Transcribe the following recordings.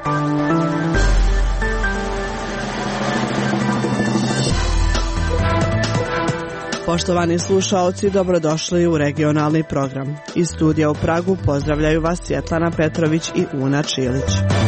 Poštovani slušaoci, dobrodošli u regionalni program. Iz studija u Pragu pozdravljaju vas Svjetlana Petrović i Una Čilić.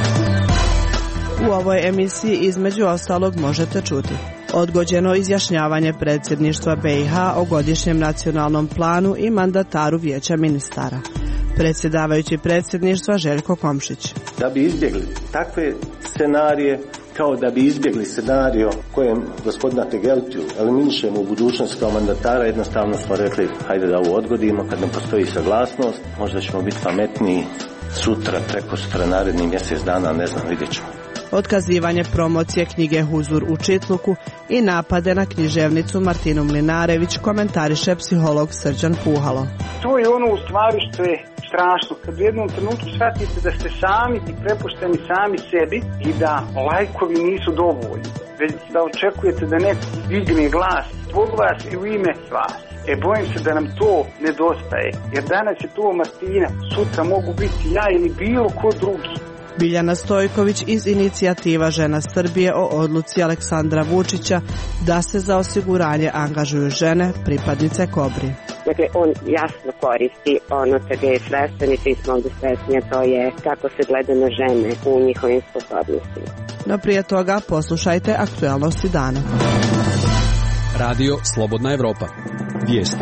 U ovoj emisiji između ostalog možete čuti: odgođeno izjašnjavanje predsjedništva BiH o godišnjem nacionalnom planu i mandataru Vijeća ministara. Predsjedavajući predsjedništva Željko Komšić. Da bi izbjegli takve scenarije, kao da bi izbjegli scenario kojem gospodina Tegeltiju eliminišemo u budućnosti kao mandatara, jednostavno smo rekli hajde da ovo odgodimo, kad nam postoji saglasnost, možda ćemo biti pametniji sutra, prekosutra, naredni mjesec dana, ne znam, vidjet ćemo. Otkazivanje promocije knjige Huzur u Čitluku i napade na književnicu Martinu Mlinarević komentariše psiholog Srđan Puhalo. To je ono u stvari što je strašno, kad u jednom trenutku shvatite da ste sami i prepušteni sami sebi i da lajkovi nisu dovoljni, već da očekujete da neko digne glas zbog vas i u ime vas. Bojim se da nam to nedostaje, jer danas je to Martina, sutra mogu biti ja ili bilo ko drugi. Biljana Stojković iz inicijativa Žena Srbije o odluci Aleksandra Vučića da se za osiguranje angažuju žene, pripadnice Kobri. Dakle, on jasno koristi ono čega je svestan i svi smo ovdje svesni, a to je kako se gleda na žene u njihovim sposobnostima. No prije toga poslušajte aktualnosti dana. Radio Slobodna Evropa. Vijesti.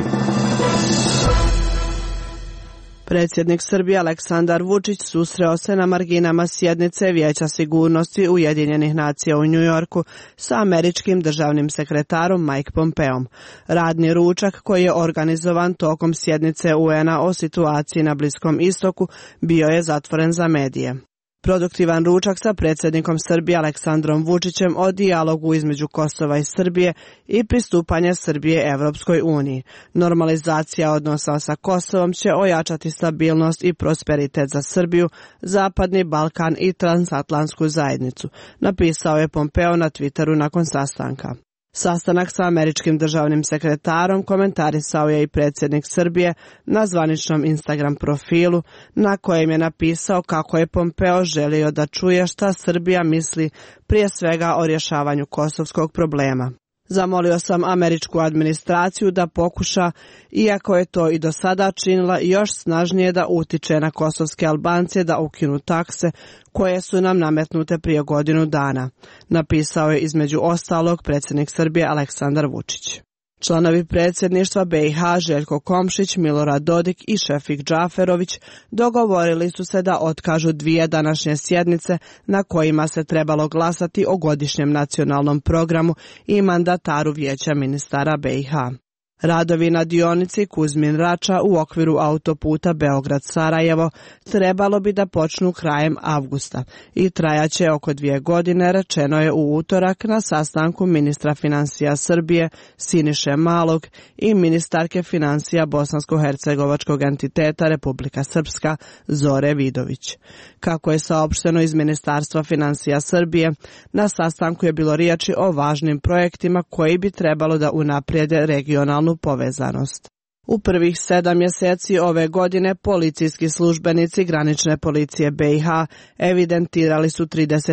Predsjednik Srbije Aleksandar Vučić susreo se na marginama sjednice Vijeća sigurnosti Ujedinjenih nacija u Njujorku sa američkim državnim sekretarom Mike Pompeom. Radni ručak koji je organizovan tokom sjednice UN-a o situaciji na Bliskom istoku bio je zatvoren za medije. Produktivan ručak sa predsjednikom Srbije Aleksandrom Vučićem o dijalogu između Kosova i Srbije i pristupanje Srbije Evropskoj uniji. Normalizacija odnosa sa Kosovom će ojačati stabilnost i prosperitet za Srbiju, Zapadni Balkan i transatlantsku zajednicu, napisao je Pompeo na Twitteru nakon sastanka. Sastanak sa američkim državnim sekretarom komentarisao je i predsjednik Srbije na zvaničnom Instagram profilu, na kojem je napisao kako je Pompeo želio da čuje šta Srbija misli prije svega o rješavanju kosovskog problema. Zamolio sam američku administraciju da pokuša, iako je to i do sada činila, još snažnije da utiče na kosovske Albance da ukinu takse koje su nam nametnute prije godinu dana, napisao je između ostalog predsjednik Srbije Aleksandar Vučić. Članovi predsjedništva BiH Željko Komšić, Milorad Dodik i Šefik Džaferović dogovorili su se da otkažu dvije današnje sjednice na kojima se trebalo glasati o godišnjem nacionalnom programu i mandataru Vijeća ministara BiH. Radovi na dionici Kuzmin-Rača u okviru autoputa Beograd-Sarajevo trebalo bi da počnu krajem avgusta i trajaće oko 2 godine, rečeno je u utorak na sastanku ministra financija Srbije Siniše Malog i ministarke financija bosansko-hercegovačkog entiteta Republika Srpska Zore Vidović. Kako je saopšteno iz Ministarstva financija Srbije, na sastanku je bilo riječi o važnim projektima koji bi trebalo da unaprijede regionalnu povezanost. U prvih 7 mjeseci ove godine policijski službenici granične policije BiH evidentirali su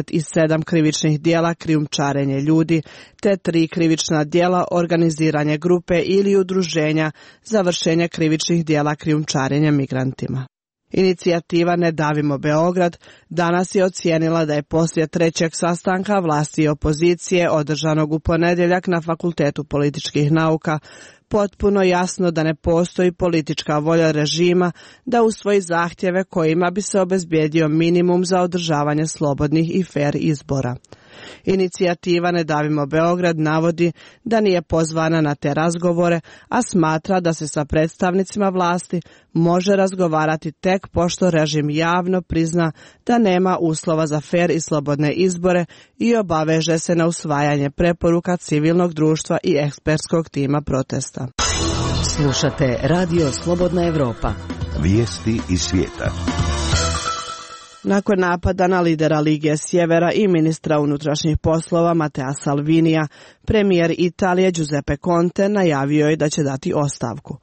37 krivičnih djela krijumčarenje ljudi, te 3 krivična djela organiziranje grupe ili udruženja za vršenje krivičnih djela krijumčarenja migrantima. Inicijativa Ne davimo Beograd danas je ocijenila da je poslije 3. sastanka vlasti i opozicije održanog u ponedjeljak na Fakultetu političkih nauka potpuno jasno da ne postoji politička volja režima da usvoji zahtjeve kojima bi se obezbijedio minimum za održavanje slobodnih i fer izbora. Inicijativa Ne davimo Beograd navodi da nije pozvana na te razgovore, a smatra da se sa predstavnicima vlasti može razgovarati tek pošto režim javno prizna da nema uslova za fer i slobodne izbore i obaveže se na usvajanje preporuka civilnog društva i ekspertskog tima protesta. Slušate Radio Slobodna Evropa. Vijesti iz svijeta. Nakon napada na lidera Lige Sjevera i ministra unutrašnjih poslova Matea Salvinija, premijer Italije Giuseppe Conte najavio je da će dati ostavku.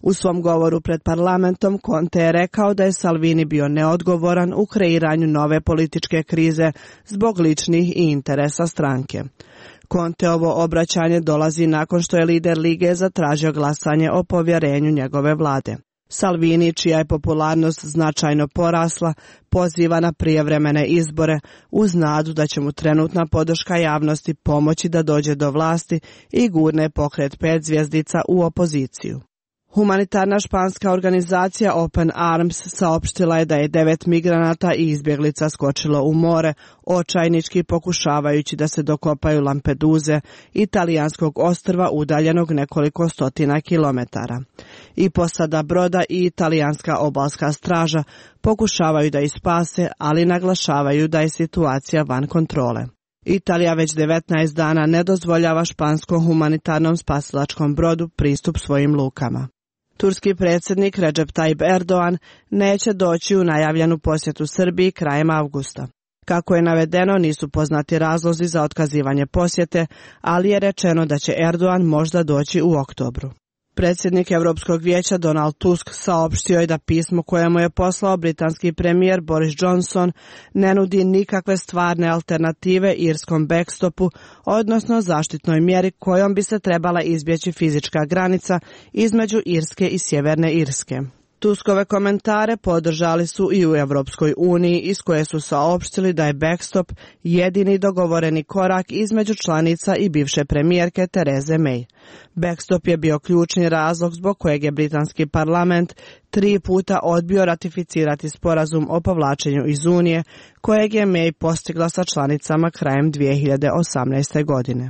U svom govoru pred parlamentom Conte je rekao da je Salvini bio neodgovoran u kreiranju nove političke krize zbog ličnih i interesa stranke. Conteovo obraćanje dolazi nakon što je lider Lige zatražio glasanje o povjerenju njegove vlade. Salvini, čija je popularnost značajno porasla, poziva na prijevremene izbore uz nadu da će mu trenutna podrška javnosti pomoći da dođe do vlasti i gurne pokret 5 zvjezdica u opoziciju. Humanitarna španska organizacija Open Arms saopštila je da je 9 migranata i izbjeglica skočilo u more, očajnički pokušavajući da se dokopaju Lampeduze, italijanskog ostrva udaljenog nekoliko stotina kilometara. I posada broda i italijanska obalska straža pokušavaju da ih spase, ali naglašavaju da je situacija van kontrole. Italija već 19 dana ne dozvoljava španskom humanitarnom spasilačkom brodu pristup svojim lukama. Turski predsjednik Recep Tayyip Erdogan neće doći u najavljenu posjetu Srbiji krajem avgusta. Kako je navedeno, nisu poznati razlozi za otkazivanje posjete, ali je rečeno da će Erdogan možda doći u oktobru. Predsjednik Europskog vijeća Donald Tusk saopštio je da pismo koje mu je poslao britanski premijer Boris Johnson ne nudi nikakve stvarne alternative irskom backstopu, odnosno zaštitnoj mjeri kojom bi se trebala izbjeći fizička granica između Irske i Sjeverne Irske. Tuskove komentare podržali su i u Europskoj uniji, iz koje su saopštili da je backstop jedini dogovoreni korak između članica i bivše premijerke Therese May. Backstop je bio ključni razlog zbog kojeg je britanski parlament 3 puta odbio ratificirati sporazum o povlačenju iz Unije, kojeg je May postigla sa članicama krajem 2018. godine.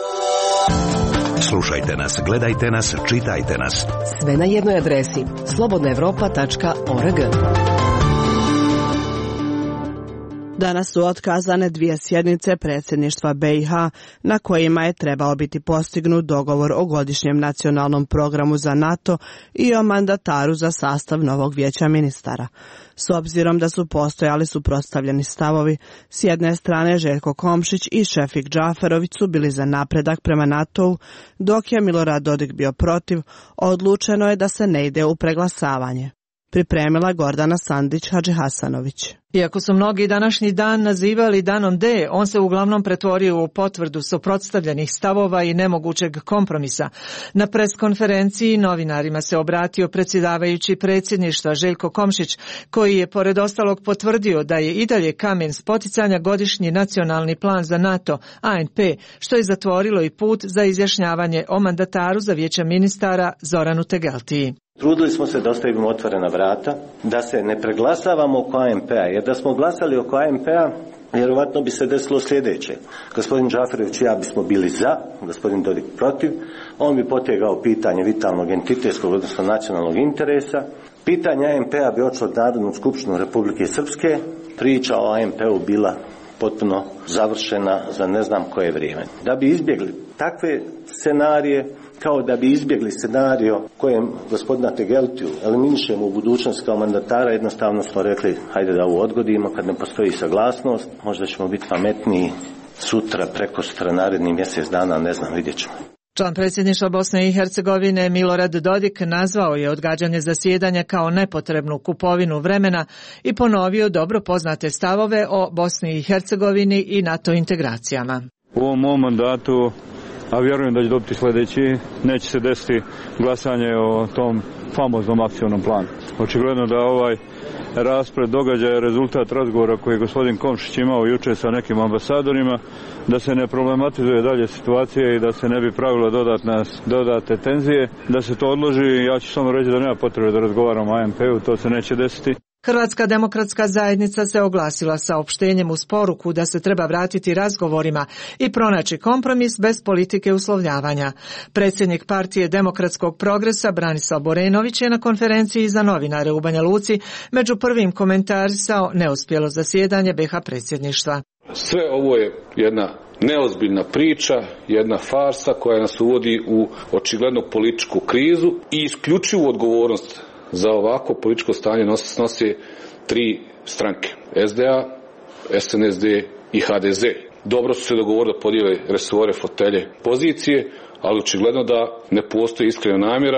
Slušajte nas, gledajte nas, čitajte nas. Sve na jednoj adresi slobodnaevropa.org. Danas su otkazane 2 sjednice predsjedništva BiH na kojima je trebao biti postignut dogovor o godišnjem nacionalnom programu za NATO i o mandataru za sastav novog vijeća ministara. S obzirom da su postojali suprotstavljeni stavovi, s jedne strane Željko Komšić i Šefik Džaferović su bili za napredak prema NATO-u, dok je Milorad Dodik bio protiv, odlučeno je da se ne ide u preglasavanje. Pripremila Gordana Sandić-Hadžihasanović. Iako su mnogi današnji dan nazivali danom D, on se uglavnom pretvorio u potvrdu suprotstavljenih stavova i nemogućeg kompromisa. Na preskonferenciji novinarima se obratio predsjedavajući predsjedništva Željko Komšić, koji je pored ostalog potvrdio da je i dalje kamen spoticanja godišnji nacionalni plan za NATO, ANP, što je zatvorilo i put za izjašnjavanje o mandataru za vijeće ministara Zoranu Tegeltiji. Trudili smo se da ostavimo otvorena vrata, da se ne preglasavamo oko ANP-a, jer da smo glasali oko ANP-a, vjerovatno bi se desilo sljedeće. Gospodin Džaferović i ja bismo bili za, gospodin Dodik protiv, on bi potegao pitanje vitalnog entitetskog, odnosno nacionalnog interesa, pitanje ANP-a bi odšlo od Narodnu skupštinu Republike Srpske, priča o ANP-u bila potpuno završena za ne znam koje vrijeme. Da bi izbjegli takve scenarije, kao da bi izbjegli scenario kojem gospodina Tegeltiju eliminišemo u budućnosti kao mandatara, jednostavno smo rekli hajde da ovo odgodimo, kad ne postoji saglasnost, možda ćemo biti pametniji sutra, prekosutra, naredni mjesec dana, ne znam, vidjet ćemo. Član predsjedništva Bosne i Hercegovine Milorad Dodik nazvao je odgađanje zasjedanja kao nepotrebnu kupovinu vremena i ponovio dobro poznate stavove o Bosni i Hercegovini i NATO integracijama. U ovom mom mandatu, a vjerujem da će dobiti sljedeći, neće se desiti glasanje o tom famoznom akcijnom planu. Očigledno da ovaj raspred događaja je rezultat razgovora koji je gospodin Komšić imao jučer sa nekim ambasadorima, da se ne problematizuje dalje situacija i da se ne bi pravilo dodate tenzije, da se to odloži. Ja ću samo reći da nema potrebe da razgovaramo o ANP-u, to se neće desiti. Hrvatska demokratska zajednica se oglasila saopštenjem uz poruku da se treba vratiti razgovorima i pronaći kompromis bez politike uslovljavanja. Predsjednik partije Demokratskog progresa Branislav Borenović je na konferenciji za novinare u Banja Luci među prvim komentarisao neuspjelo zasjedanje BiH predsjedništva. Sve ovo je jedna neozbiljna priča, jedna farsa koja nas uvodi u očiglednu političku krizu i isključivu odgovornost za ovako političko stanje snose 3 stranke, SDA, SNSD i HDZ. Dobro su se dogovorili da podijele resore, fotelje, pozicije, ali očigledno da ne postoji iskrena namjera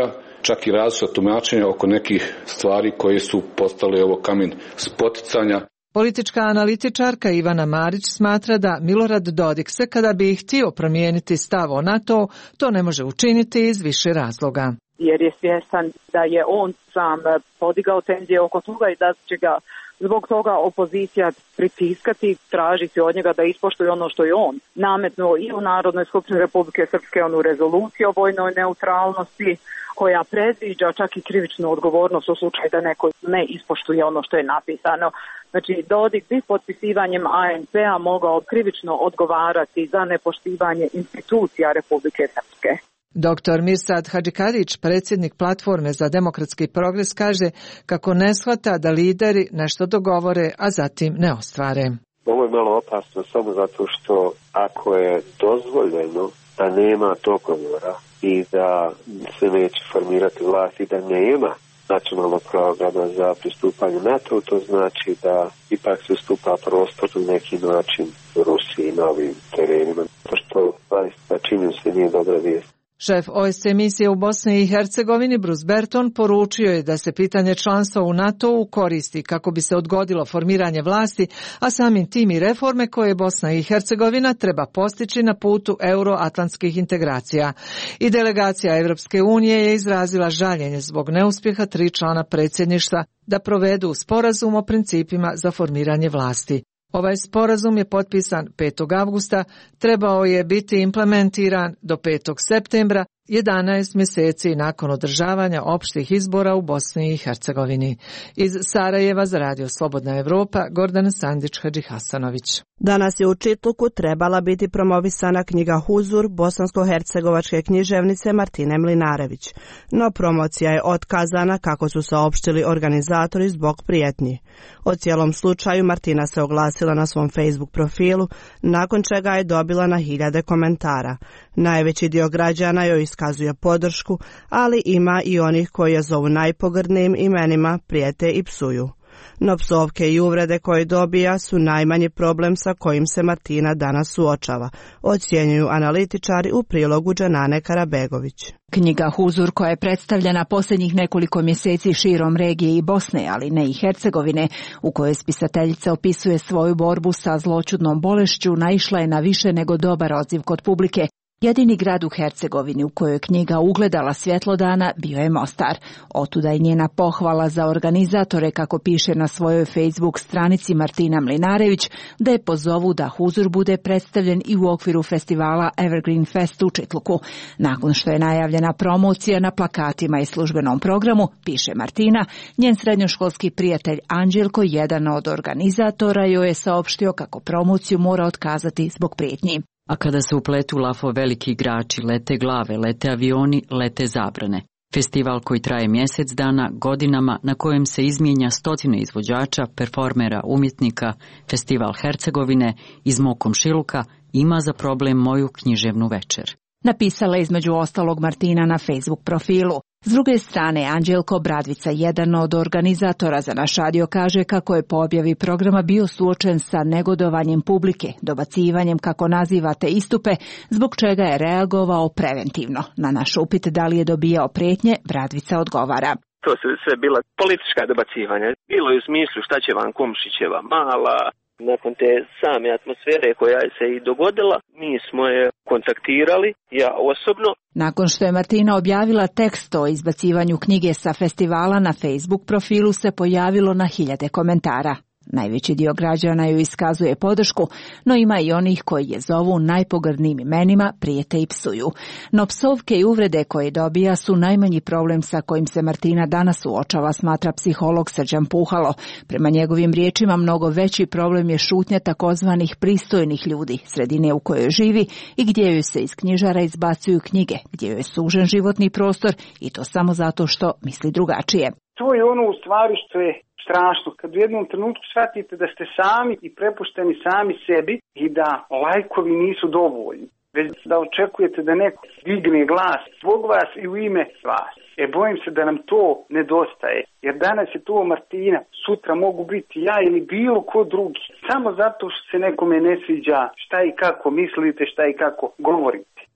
čak i različita tumačenja oko nekih stvari koje su postale ovo kamen spoticanja. Politička analitičarka Ivana Marić smatra da Milorad Dodik se kada bi htio promijeniti stav o NATO, to ne može učiniti iz više razloga. Jer je svjestan da je on sam podigao tenzije oko toga i da će ga zbog toga opozicija pritiskati, tražiti od njega da ispoštuje ono što je on nametnuo i u Narodnoj skupštini Republike Srpske, onu rezoluciju o vojnoj neutralnosti, koja predviđa čak i krivičnu odgovornost u slučaju da neko ne ispoštuje ono što je napisano. Znači, Dodik bi potpisivanjem ANP-a mogao krivično odgovarati za nepoštivanje institucija Republike Srpske. Dr. Mirsad Hadžikadić, predsjednik Platforme za demokratski progres, kaže kako ne shvata da lideri nešto dogovore, a zatim ne ostvare. Ovo je malo opasno samo zato što ako je dozvoljeno da nema dogovora i da se neće formirati vlast i da nema nacionalnog programa za pristupanje NATO, to znači da ipak se stupa prostor na neki način u Rusiji na ovim terenima. To što čini se nije dobra vijest. Šef OSCE misije u Bosni i Hercegovini Bruce Berton poručio je da se pitanje članstva u NATO-u koristi kako bi se odgodilo formiranje vlasti, a samim tim i reforme koje Bosna i Hercegovina treba postići na putu euroatlantskih integracija. I delegacija Evropske unije je izrazila žaljenje zbog neuspjeha 3 člana predsjedništva da provedu sporazum o principima za formiranje vlasti. Ovaj sporazum je potpisan 5. avgusta, trebao je biti implementiran do 5. septembra, 11 mjeseci nakon održavanja opštih izbora u Bosni i Hercegovini. Iz Sarajeva za Radio Slobodna Evropa, Gordana Sandić-Hadžihasanović. Danas je u Čitluku trebala biti promovisana knjiga Huzur bosansko-hercegovačke književnice Martine Mlinarević, no promocija je otkazana kako su saopštili organizatori zbog prijetnji. O cijelom slučaju Martina se oglasila na svom Facebook profilu, nakon čega je dobila na hiljade komentara. Najveći dio građana joj iskazuje podršku, ali ima i onih koji je zovu najpogrdnijim imenima, prijete i psuju. No psovke i uvrede koje dobija su najmanji problem sa kojim se Martina danas suočava, ocjenjuju analitičari u prilogu Dženane Karabegović. Knjiga Huzur, koja je predstavljena posljednjih nekoliko mjeseci širom regije i Bosne, ali ne i Hercegovine, u kojoj spisateljica opisuje svoju borbu sa zloćudnom bolešću, naišla je na više nego dobar odziv kod publike. Jedini grad u Hercegovini u kojoj je knjiga ugledala svjetlo dana bio je Mostar. Otuda je njena pohvala za organizatore, kako piše na svojoj Facebook stranici Martina Mlinarević, da je pozovu da Huzur bude predstavljen i u okviru festivala Evergreen Fest u Čitluku. Nakon što je najavljena promocija na plakatima i službenom programu, piše Martina, njen srednjoškolski prijatelj Anđelko, jedan od organizatora, joj je saopštio kako promociju mora otkazati zbog prijetnji. A kada se upletu lafo veliki igrači, lete glave, lete avioni, lete zabrane. Festival koji traje mjesec dana, godinama, na kojem se izmijenja stotine izvođača, performera, umjetnika, Festival Hercegovine iz mog komšiluka ima za problem moju književnu večer. Napisala je između ostalog Martina na Facebook profilu. S druge strane, Anđelko Bradvica, jedan od organizatora za naš radio, kaže kako je po objavi programa bio suočen sa negodovanjem publike, dobacivanjem kako nazivate istupe, zbog čega je reagovao preventivno. Na naš upit da li je dobijao prijetnje, Bradvica odgovara. To su sve bila politička dobacivanja. Bilo je u smislu šta će vam Komšićeva mala. Nakon te same atmosfere koja je se i dogodila, mi smo je kontaktirali, ja osobno. Nakon što je Martina objavila tekst o izbacivanju knjige sa festivala, na Facebook profilu se pojavilo na hiljade komentara. Najveći dio građana ju iskazuje podršku, no ima i onih koji je zovu najpogrdnijim imenima, prijete i psuju. No psovke i uvrede koje dobija su najmanji problem sa kojim se Martina danas suočava, smatra psiholog Srđan Puhalo. Prema njegovim riječima, mnogo veći problem je šutnja takozvanih pristojnih ljudi, sredine u kojoj živi i gdje joj se iz knjižara izbacuju knjige, gdje joj je sužen životni prostor i to samo zato što misli drugačije. To je ono u stvari što je strašno, kad u jednom trenutku shvatite da ste sami i prepušteni sami sebi i da lajkovi nisu dovoljni, već da očekujete da neko digne glas zbog vas i u ime vas. Bojim se da nam to nedostaje, jer danas je to Martina, sutra mogu biti ja ili bilo ko drugi, samo zato što se nekome ne sviđa šta i kako mislite, šta i kako govorite.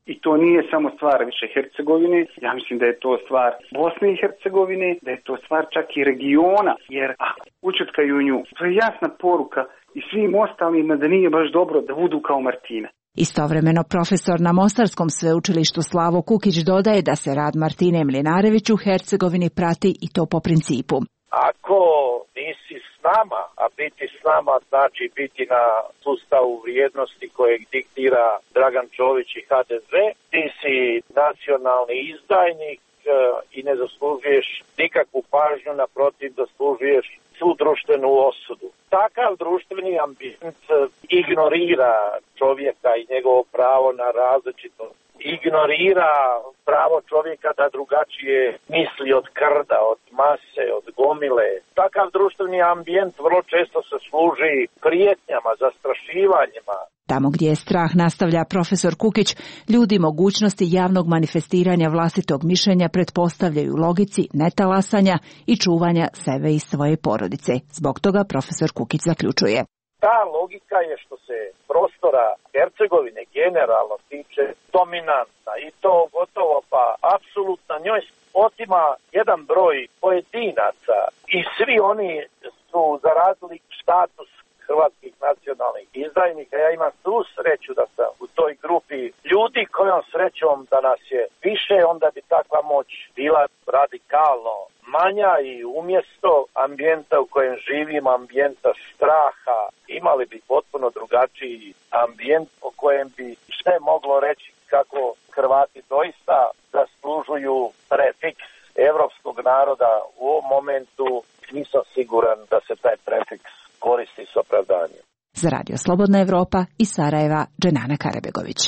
I to nije samo stvar više Hercegovine, ja mislim da je to stvar Bosne i Hercegovine, da je to stvar čak i regiona, jer ako učutkaju nju, to je jasna poruka i svim ostalima da nije baš dobro da budu kao Martina. Istovremeno profesor na Mostarskom sveučilištu Slavo Kukić dodaje da se rad Martine Mlinarjević u Hercegovini prati i to po principu. Ako nisi s nama, a biti s nama znači biti na sustavu vrijednosti kojeg diktira Dragan Čović i HDZ, ti si nacionalni izdajnik i ne zaslužuješ nikakvu pažnju, naprotiv zaslužuješ svu društvenu osudu. Takav društveni ambijent ignorira čovjeka i njegovo pravo na različitost. Ignorira pravo čovjeka da drugačije misli od krda, od mase, od gomile. Takav društveni ambijent vrlo često se služi prijetnjama, zastrašivanjima. Tamo gdje je strah, nastavlja profesor Kukić, ljudi mogućnosti javnog manifestiranja vlastitog mišljenja pretpostavljaju logici netalasanja i čuvanja sebe i svoje porodice. Zbog toga profesor Kukić zaključuje. Ta logika je što se prostora Hercegovine generalno tiče dominantna i to gotovo pa apsolutno njoj otima jedan broj pojedinaca i svi oni su zaradili status hrvatskih nacionalnih izdajnika. Ja imam tu sreću da sam u toj grupi ljudi kojom srećom da nas je više, onda bi takva moć bila radikalno manja i umjesto ambijenta u kojem živim, ambijenta straha, imali bi potpuno drugačiji ambijent o kojem bi sve moglo reći kako Hrvati doista zaslužuju prefiks evropskog naroda. U ovom momentu nisam siguran da se taj prefiks koristi s opravdanjem. Za Radio Slobodna Evropa iz Sarajeva, Dženana Karabegović.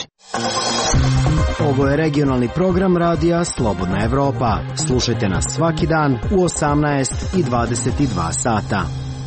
Ovo je regionalni program radija Slobodna Evropa. Slušajte nas svaki dan u 18 i 22 sata.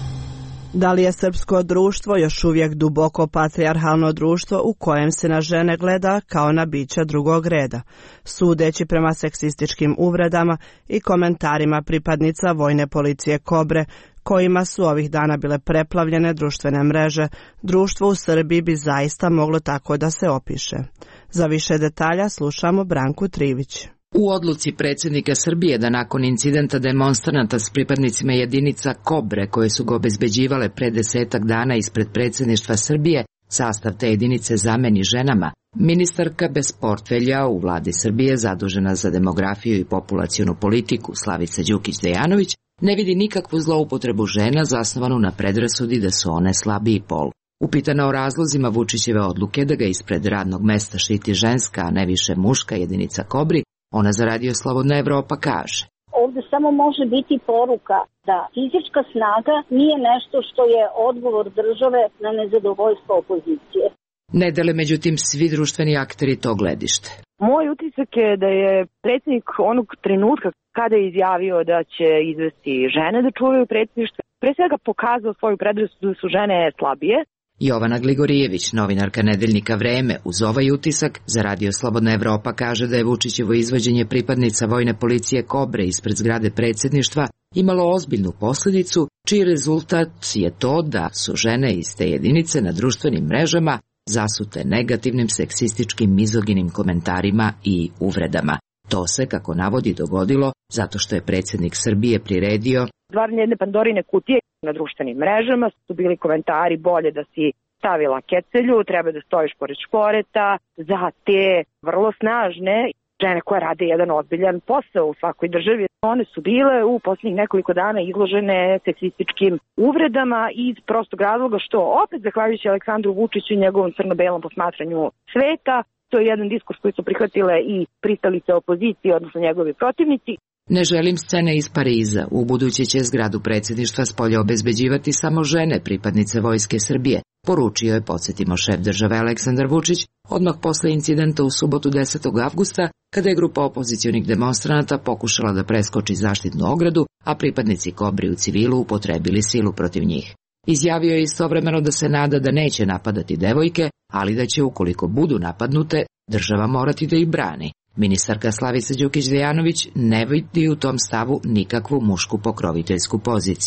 Da li je srpsko društvo još uvijek duboko patrijarhalno društvo u kojem se na žene gleda kao na bića drugog reda? Sudeći prema seksističkim uvredama i komentarima pripadnica vojne policije Kobre, kojima su ovih dana bile preplavljene društvene mreže, društvo u Srbiji bi zaista moglo tako da se opiše. Za više detalja slušamo Branku Trivić. U odluci predsjednika Srbije da nakon incidenta demonstranata s pripadnicima jedinica Kobre koje su ga obezbeđivale pre 10 dana ispred predsjedništva Srbije, sastav te jedinice zameni ženama, ministarka bez portfelja u vladi Srbije zadužena za demografiju i populacionu politiku Slavica Đukić-Dejanović ne vidi nikakvu zloupotrebu žena zasnovanu na predrasudi da su one slabiji pol. Upitana o razlozima Vučićeve odluke da ga ispred radnog mesta štiti ženska, a ne više muška jedinica Kobri, ona za Radio Slobodna Evropa kaže. Ovdje samo može biti poruka da fizička snaga nije nešto što je odgovor države na nezadovoljstvo opozicije. Ne dele međutim svi društveni akteri to gledište. Moj utisak je da je predsjednik onog trenutka kada je izjavio da će izvesti žene da čuvaju predsjedništvo, pre svega pokazao svoju predrasudu da su žene slabije. Jovana Gligorijević, novinarka nedeljnika Vreme, uz ovaj utisak za Radio Slobodna Evropa kaže da je Vučićevo izvođenje pripadnica vojne policije Kobre ispred zgrade predsjedništva imalo ozbiljnu posljedicu, čiji rezultat je to da su žene iz te jedinice na društvenim mrežama zasute negativnim seksističkim mizoginim komentarima i uvredama. To se, kako navodi, dogodilo zato što je predsjednik Srbije priredio stvaranje jedne Pandorine kutije na društvenim mrežama. Su bili komentari bolje da si stavila kecelju, treba da stojiš pored šporeta, za te vrlo snažne žene koje rade jedan ozbiljan posao u svakoj državi. One su bile u posljednjih nekoliko dana izložene seksističkim uvredama iz prostog razloga što opet zahvaljujući Aleksandru Vučiću i njegovom crno-belom posmatranju sveta, to je jedan diskurs koji su prihvatile i pristalice opozicije, odnosno njegovi protivnici. Ne želim scene iz Pariza. U buduće će zgradu predsjedništva spolja obezbeđivati samo žene pripadnice Vojske Srbije, poručio je, podsjetimo, šef države Aleksandar Vučić, odmah posle incidenta u subotu 10. avgusta, kada je grupa opozicionih demonstranata pokušala da preskoči zaštitnu ogradu, a pripadnici Kobri u civilu upotrebili silu protiv njih. Izjavio je istovremeno da se nada da neće napadati devojke, ali da će, ukoliko budu napadnute, država morati da ih brani. Ministarka Slavica Đukić-Dejanović ne vidi u tom stavu nikakvu mušku pokroviteljsku poziciju.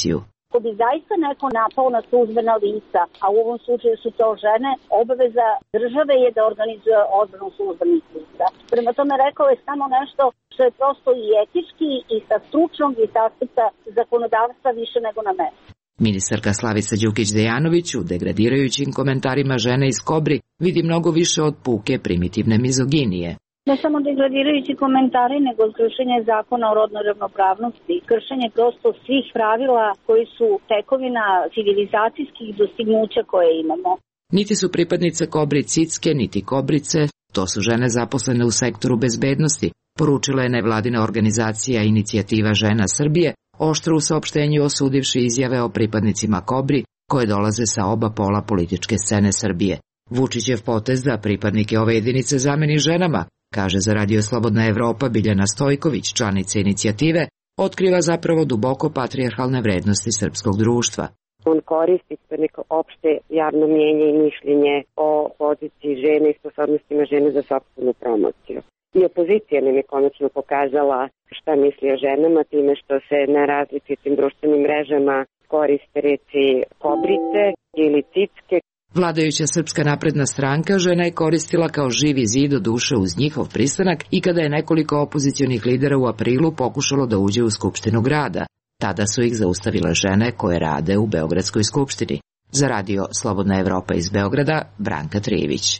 Ako bi zaista neko napao na službena lica, a u ovom slučaju su to žene, obaveza države je da organizuje odbranu službenih lica. Prema tome rekao je samo nešto što je prosto i etički i sa stručnog i sa aspekta zakonodavstva više nego na mestu. Ministarka Slavica Đukić-Dejanović u degradirajućim komentarima žene iz Kobri vidi mnogo više od puke primitivne mizoginije. Ne samo degradirajući komentari, nego kršenje zakona o rodnoj ravnopravnosti, kršenje prosto svih pravila koji su tekovina civilizacijskih dostignuća koje imamo. Niti su pripadnice Kobri cicke, niti kobrice, to su žene zaposlene u sektoru bezbednosti, poručila je nevladina organizacija Inicijativa žena Srbije, oštro u saopštenju osudivši izjave o pripadnicima Kobri koje dolaze sa oba pola političke scene Srbije. Vučićev potez da pripadnike ove jedinice zameni ženama, kaže za Radio Slobodna Evropa Biljana Stojković, članica inicijative, otkriva zapravo duboko patrijarhalne vrednosti srpskog društva. On koristi neko opšte javno mnjenje i mišljenje o poziciji žene i sposobnostima žene za sopstvenu promociju. I opozicija nam je konačno pokazala šta misli o ženama time što se na različitim društvenim mrežama koriste reči kobrice ili cicke. Vladajuća Srpska napredna stranka žena je koristila kao živi zid do duše uz njihov pristanak i kada je nekoliko opozicionih lidera u aprilu pokušalo da uđe u Skupštinu grada. Tada su ih zaustavile žene koje rade u Beogradskoj skupštini. Za Radio Slobodna Evropa iz Beograda, Branka Trijević.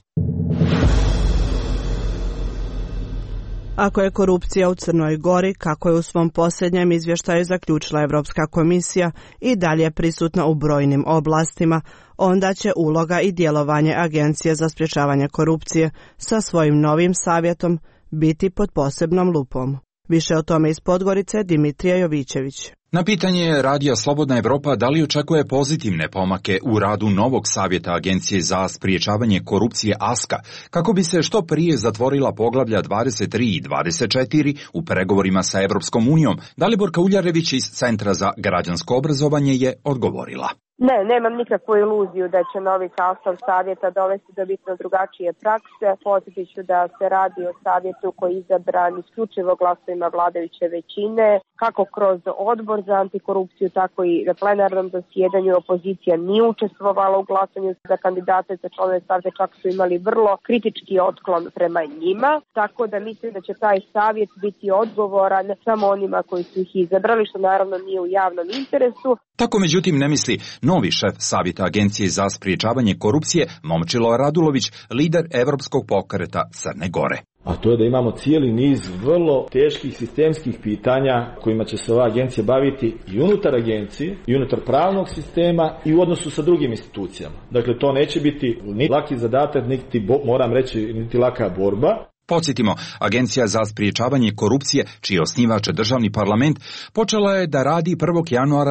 Ako je korupcija u Crnoj Gori, kako je u svom posljednjem izvještaju zaključila Evropska komisija, i dalje prisutna u brojnim oblastima, onda će uloga i djelovanje Agencije za sprječavanje korupcije sa svojim novim savjetom biti pod posebnom lupom. Više o tome iz Podgorice Dimitrija Jovićević. Na pitanje Radija Slobodna Evropa da li očekuje pozitivne pomake u radu novog savjeta Agencije za spriječavanje korupcije ASKA, kako bi se što prije zatvorila poglavlja 23 i 24 u pregovorima sa Evropskom unijom, Daliborka Uljarević iz Centra za građansko obrazovanje je odgovorila. Ne, nemam nikakvu iluziju da će novi sastav savjeta dovesti do bitno drugačije prakse. Podsjetit ću da se radi o savjetu koji je izabran isključivo glasovima vladajuće većine, kako kroz odbor za antikorupciju, tako i na plenarnom zasjedanju. Opozicija nije učestvovala u glasanju za kandidate za članove savjeta, čak su imali vrlo kritički otklon prema njima, tako da mislim da će taj savjet biti odgovoran samo onima koji su ih izabrali, što naravno nije u javnom interesu. Tako međutim ne misli novi šef savjeta Agencije za spriječavanje korupcije Momčilo Radulović, lider Evropskog pokreta Crne Gore. A to je da imamo cijeli niz vrlo teških sistemskih pitanja kojima će se ova agencija baviti i unutar agencije, i unutar pravnog sistema i u odnosu sa drugim institucijama. Dakle, to neće biti ni laki zadatak, niti, moram reći, niti laka borba. Podsjetimo, Agencija za spriječavanje korupcije, čiji osnivač državni parlament, počela je da radi 1. januara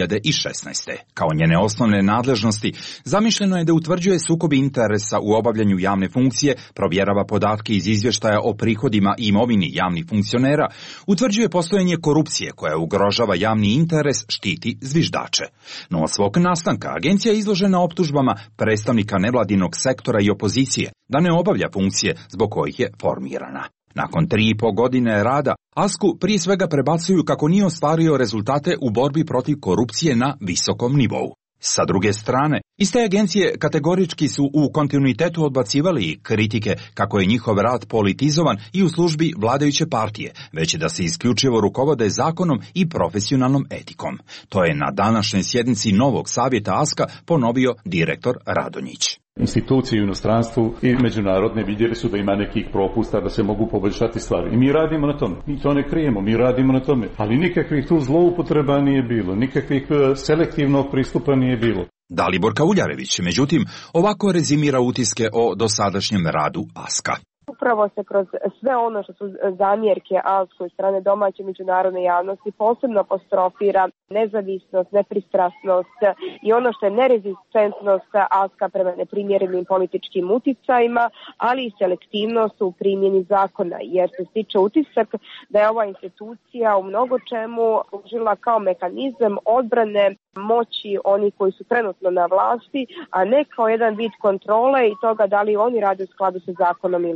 2016. Kao njene osnovne nadležnosti, zamišljeno je da utvrđuje sukob interesa u obavljanju javne funkcije, provjerava podatke iz izvještaja o prihodima i imovini javnih funkcionera, utvrđuje postojanje korupcije koja ugrožava javni interes, štiti zviždače. No od svog nastanka agencija je izložena optužbama predstavnika nevladinog sektora i opozicije da ne obavlja funkcije zbog kojih je formirana. Nakon 3,5 godine rada, ASKU prije svega prebacuju kako nije ostvario rezultate u borbi protiv korupcije na visokom nivou. Sa druge strane, iste agencije kategorički su u kontinuitetu odbacivali kritike kako je njihov rad politizovan i u službi vladajuće partije, već da se isključivo rukovode zakonom i profesionalnom etikom. To je na današnjoj sjednici novog savjeta ASKA ponovio direktor Radonjić. Institucije u inostranstvu i međunarodne vidjeli su da ima nekih propusta, da se mogu poboljšati stvari. I mi radimo na tome. Mi to ne krijemo, mi radimo na tome. Ali nikakvih tu zloupotreba nije bilo, nikakvih selektivnog pristupa nije bilo. Daliborka Uljarević, međutim, ovako rezimira utiske o dosadašnjem radu ASKA. Upravo se kroz sve ono što su zamjerke ASKU od strane domaće međunarodne javnosti posebno apostrofira nezavisnost, nepristrasnost i ono što je nerezistentnost ASKA prema neprimjerenim političkim uticajima, ali i selektivnost u primjeni zakona, jer se stiče utisak da je ova institucija u mnogo čemu služila kao mehanizam odbrane moći onih koji su trenutno na vlasti, a ne kao jedan vid kontrole i toga da li oni rade u skladu sa zakonom ili ne.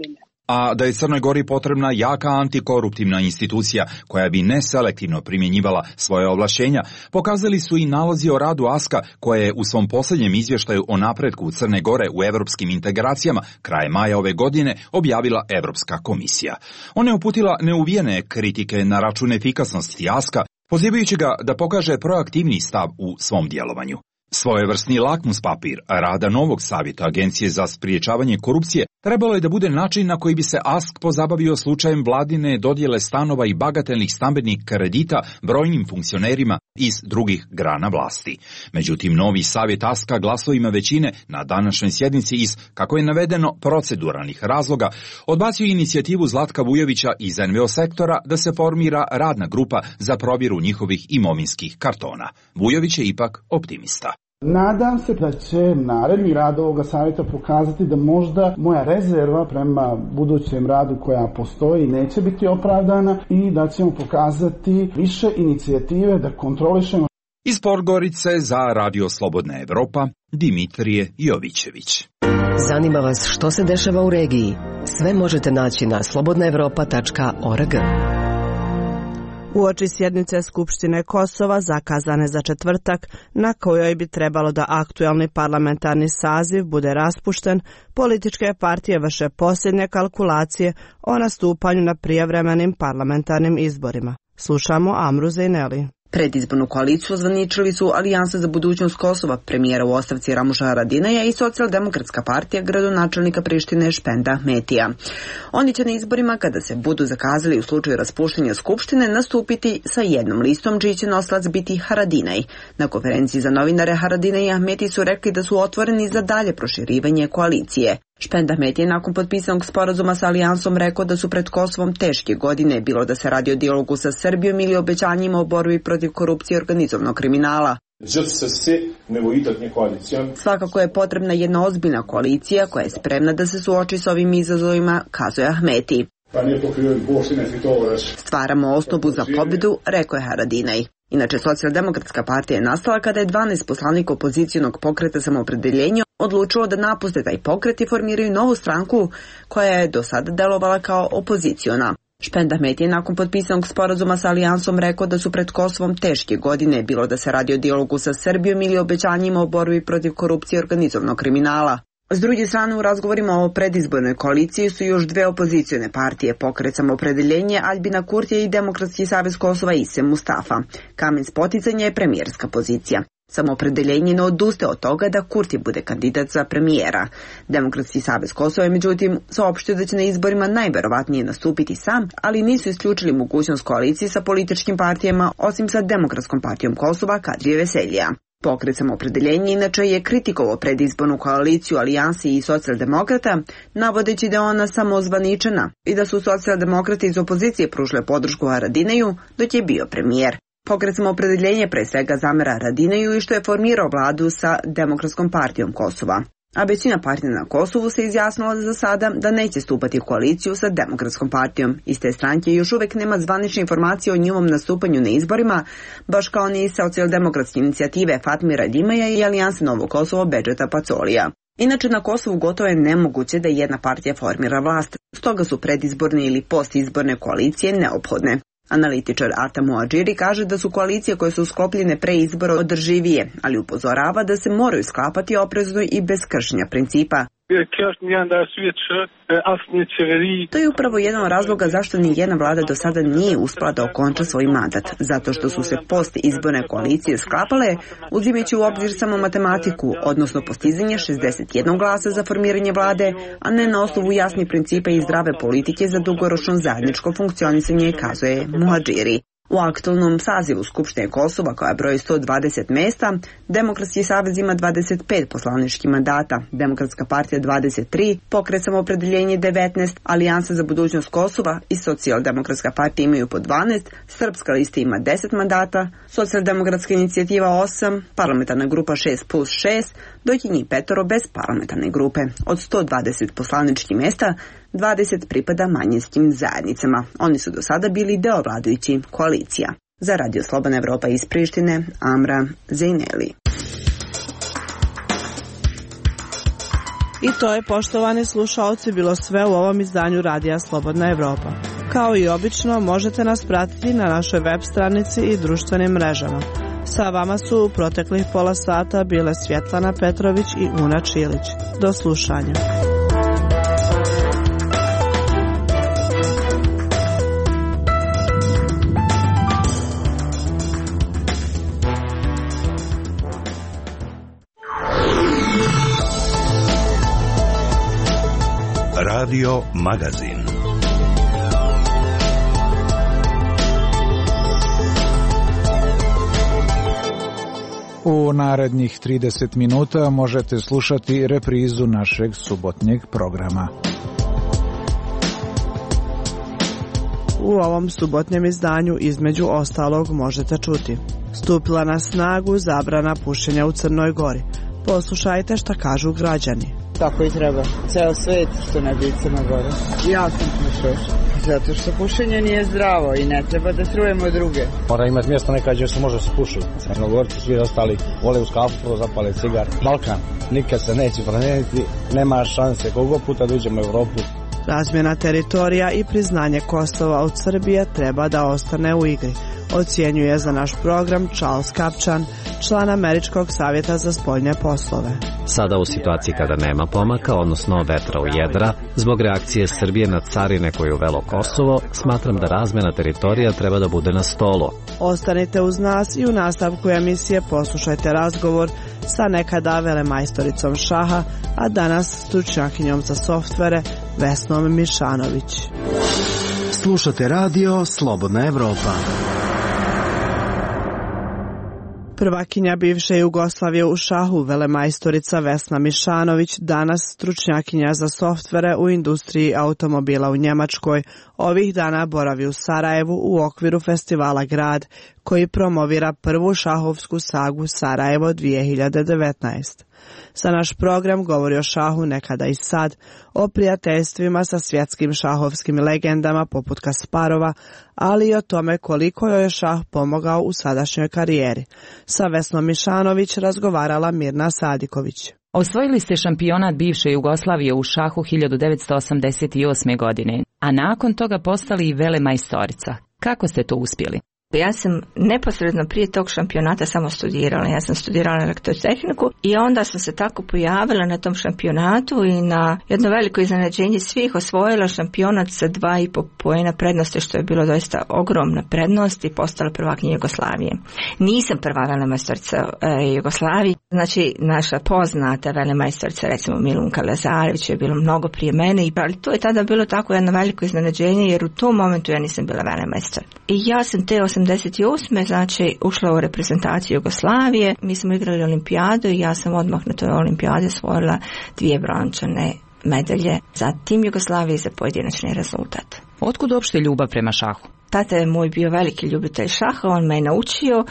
A da je Crnoj Gori potrebna jaka antikoruptivna institucija koja bi neselektivno primjenjivala svoje ovlašćenja, pokazali su i nalozi o radu ASKA koje je u svom posljednjem izvještaju o napretku Crne Gore u evropskim integracijama krajem maja ove godine objavila Evropska komisija. Ona je uputila neuvijene kritike na račun efikasnosti ASKA, pozivajući ga da pokaže proaktivni stav u svom djelovanju. Svojevrsni lakmus papir rada novog savjeta Agencije za spriječavanje korupcije trebalo je da bude način na koji bi se ASK pozabavio slučajem vladine dodjele stanova i bagatelnih stambenih kredita brojnim funkcionerima iz drugih grana vlasti. Međutim, novi savjet ASK-a glasovima većine na današnjoj sjednici iz, kako je navedeno, proceduralnih razloga, odbacio inicijativu Zlatka Vujovića iz NVO sektora da se formira radna grupa za provjeru njihovih imovinskih kartona. Vujović je ipak optimista. Nadam se da će naredni rad ovoga savjeta pokazati da možda moja rezerva prema budućem radu koja postoji neće biti opravdana i da ćemo pokazati više inicijative da kontrolišemo. Iz Podgorice za Radio Slobodna Evropa, Dimitrije Jovićević. Zanima vas što se dešava u regiji? Sve možete naći na slobodnaevropa.org. Uoči sjednice Skupštine Kosova zakazane za četvrtak, na kojoj bi trebalo da aktualni parlamentarni saziv bude raspušten, političke partije vrše posljednje kalkulacije o nastupanju na prijevremenim parlamentarnim izborima. Slušamo Amru Zejneli. Predizbornu koaliciju ozvaničili su Alijansa za budućnost Kosova, premijera u ostavci Ramuša Haradinaja i Socijaldemokratska partija gradonačelnika Prištine Špenda Ahmetija. Oni će na izborima, kada se budu zakazali u slučaju raspuštanja Skupštine, nastupiti sa jednom listom čiji će nosilac biti Haradinaj. Na konferenciji za novinare Haradinaj i Ahmeti su rekli da su otvoreni za dalje proširivanje koalicije. Špend Ahmeti je nakon potpisanog sporazuma sa Alijansom rekao da su pred Kosovom teške godine, bilo da se radi o dijalogu sa Srbijom ili obećanjima o borbi protiv korupcije i organizovanog kriminala. Svakako je potrebna jedna ozbiljna koalicija koja je spremna da se suoči s ovim izazovima, kazuje Ahmeti. Stvaramo osnovu za pobjedu, rekao je Haradinaj. Inače, Socijaldemokratska partija je nastala kada je 12 poslanika opozicionog pokreta Samoopredeljenje odlučilo da napuste taj pokret i formiraju novu stranku koja je do sada delovala kao opoziciona. Špend Ahmeti je nakon potpisanog sporazuma sa Alijansom rekao da su pred Kosovom teške godine, bilo da se radi o dijalogu sa Srbijom ili obećanjima o borbi protiv korupcije i organizovanog kriminala. S druge strane, u razgovorima o predizbornoj koaliciji su još dve opozicione partije, pokret Samoopredeljenje, Aljbina Kurtija i Demokratski savez Kosova Ise Mustafa. Kamen spoticanja je premijerska pozicija. Samoopredeljenje ne odustaje od toga da Kurti bude kandidat za premijera. Demokratski savez Kosova je međutim saopštio da će na izborima najverovatnije nastupiti sam, ali nisu isključili mogućnost koalicije sa političkim partijama, osim sa Demokratskom partijom Kosova Kadrije Veseljija. Pokret Samoopredeljenje inače je kritikovao predizbornu koaliciju Alijansi i Socijaldemokrata, navodeći da je ona samo ozvaničena i da su socijaldemokrati iz opozicije pružile podršku Haradinaju dok je bio premijer. Pokret Samoopredeljenje pre svega zamera Haradinaju i što je formirao vladu sa Demokratskom partijom Kosova. A većina partija na Kosovu se izjasnila za sada da neće stupati u koaliciju sa Demokratskom partijom. Iz te stranke još uvek nema zvanične informacije o njihovom nastupanju na izborima, baš kao ni socijaldemokratske inicijative Fatmira Dimaja i Alijanse Novo Kosovo Bedžeta Pacolija. Inače, na Kosovu gotovo je nemoguće da jedna partija formira vlast, stoga su predizborne ili postizborne koalicije neophodne. Analitičar Ata Muadžiri kaže da su koalicije koje su sklopljene pre izbora održivije, ali upozorava da se moraju sklapati oprezno i bez kršenja principa. To je upravo jedan od razloga zašto ni jedna vlada do sada nije uspela da okonča svoj mandat, zato što su se post-izborne koalicije sklapale uzimajući u obzir samo matematiku, odnosno postizanje 61 glasa za formiranje vlade, a ne na osnovu jasnih principa i zdrave politike za dugoročno zajedničko funkcionisanje, kazuje Muadžiri. U aktualnom sazivu Skupštine Kosova, koja broji 120 mesta, Demokratski savez ima 25 poslaničkih mandata, Demokratska partija 23, Pokret Samoopredeljenje 19, Alijansa za budućnost Kosova i Socijaldemokratska partija imaju po 12, Srpska lista ima 10 mandata, Socijaldemokratska inicijativa 8, Parlamentarna grupa 6+6, dok je njih 5 bez parlamentarne grupe. Od 120 poslaničkih mesta, 20 pripada manjinskim zajednicama. Oni su do sada bili deo vladajućih koalicija. Za Radio Slobodna Evropa iz Prištine, Amra Zejneli. I to je, poštovani slušaoci, bilo sve u ovom izdanju Radija Slobodna Evropa. Kao i obično, možete nas pratiti na našoj web stranici i društvenim mrežama. Sa vama su u proteklih pola sata bile Svjetlana Petrović i Una Čilić. Do slušanja. Radio Magazin. U narednih 30 minuta možete slušati reprizu našeg subotnjeg programa. U ovom subotnjem izdanju između ostalog možete čuti: stupila na snagu zabrana pušenja u Crnoj Gori. Poslušajte šta kažu građani. Tako i treba. Ceo svet što ne bi Crna Gora. Ja sam pušač. Zato što pušenje nije zdravo i ne treba da trujemo druge. Mora imati mjesto neka gdje se može se pušiti. Crnogorci, svi ostali vole uz kafu, zapale cigar. Balkan nikad se neće promijeniti, nema šanse. Koliko puta da uđemo u Evropu. Razmjena teritorija i priznanje Kosova od Srbije treba da ostane u igri, ocjenjuje za naš program Charles Kapčan, član Američkog savjeta za spoljne poslove. Sada u situaciji kada nema pomaka, odnosno vetra u jedra, zbog reakcije Srbije na carine koje uvelo Kosovo, smatram da razmjena teritorija treba da bude na stolu. Ostanite uz nas i u nastavku emisije poslušajte razgovor sa nekada velemajstoricom šaha, a danas stručnjakinjom za softvere Vesnom Mišanović. Slušate radio Slobodna Evropa. Prvakinja bivše Jugoslavije u šahu, velemajstorica Vesna Mišanović, danas stručnjakinja za softvere u industriji automobila u Njemačkoj, ovih dana boravi u Sarajevu u okviru festivala Grad, koji promovira prvu šahovsku sagu Sarajevo 2019. Za naš program govori o šahu nekada i sad, o prijateljstvima sa svjetskim šahovskim legendama poput Kasparova, ali i o tome koliko joj je šah pomogao u sadašnjoj karijeri. Sa Vesnom Mišanović razgovarala Mirna Sadiković. Osvojili ste šampionat bivše Jugoslavije u šahu 1988. godine, a nakon toga postali i velemajstorica. Kako ste to uspjeli? Ja sam neposredno prije tog šampionata samo studirala. Ja sam studirala elektrotehniku i onda sam se tako pojavila na tom šampionatu i na jedno veliko iznenađenje svih osvojila šampionat sa 2,5 poena prednosti, što je bilo doista ogromna prednost i postala prvakinja Jugoslavije. Nisam prva velemajstorica Jugoslavije, znači naša poznata velemajstorica, recimo Milunka Lazarević, je bilo mnogo prije mene, ali to je tada bilo tako jedno veliko iznenađenje jer u tom momentu ja nisam bila velemajstor. I ja sam te 88. znači ušla u reprezentaciju Jugoslavije, mi smo igrali olimpijadu i ja sam odmah na toj olimpijadi osvojila 2 brončane medalje za tim Jugoslavije za pojedinačni rezultat. Otkud uopšte ljubav prema šahu? Tata je moj bio veliki ljubitelj šaha, on me je naučio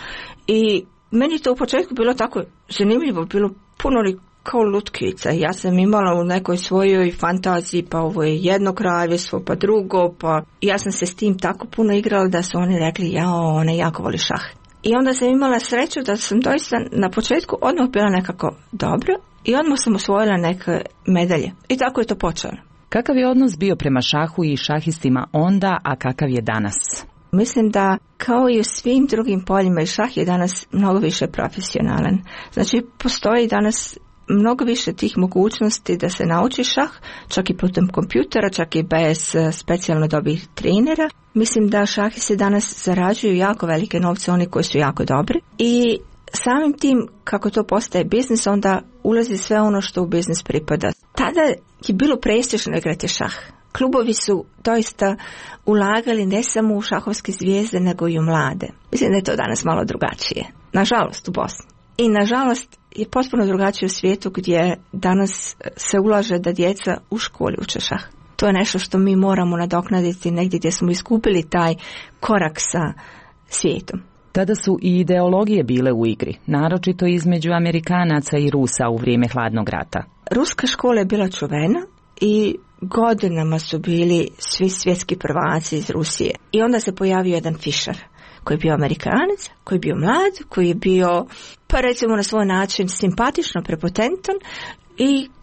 i meni to u početku bilo tako zanimljivo, bilo puno kao lutkica. Ja sam imala u nekoj svojoj fantaziji, pa ovo je jedno kraljevstvo, pa drugo, pa ja sam se s tim tako puno igrala da su oni rekli, ona jako voli šah. I onda sam imala sreću da sam doista na početku odmah bila nekako dobra i odmah sam osvojila neke medalje. I tako je to počelo. Kakav je odnos bio prema šahu i šahistima onda, a kakav je danas? Mislim da kao i u svim drugim poljima i šah je danas mnogo više profesionalan. Znači postoji danas mnogo više tih mogućnosti da se nauči šah, čak i putem kompjutera, čak i bez specijalno dobrih trenera. Mislim da šahisti danas zarađuju jako velike novce, oni koji su jako dobri. I samim tim, kako to postaje biznis, onda ulazi sve ono što u biznis pripada. Tada je bilo prestižno igrati šah. Klubovi su doista ulagali ne samo u šahovske zvijezde, nego i u mlade. Mislim da je to danas malo drugačije. Nažalost u Bosni. I nažalost je potpuno drugačije u svijetu gdje danas se ulaže da djeca u školi uče šah. To je nešto što mi moramo nadoknaditi negdje gdje smo izgubili taj korak sa svijetom. Tada su i ideologije bile u igri, naročito između Amerikanaca i Rusa u vrijeme hladnog rata. Ruska škola je bila čuvena i godinama su bili svi svjetski prvaci iz Rusije. I onda se pojavio jedan Fischer, koji je bio Amerikanac, koji je bio mlad, koji je bio, pa recimo na svoj način, simpatično prepotentan i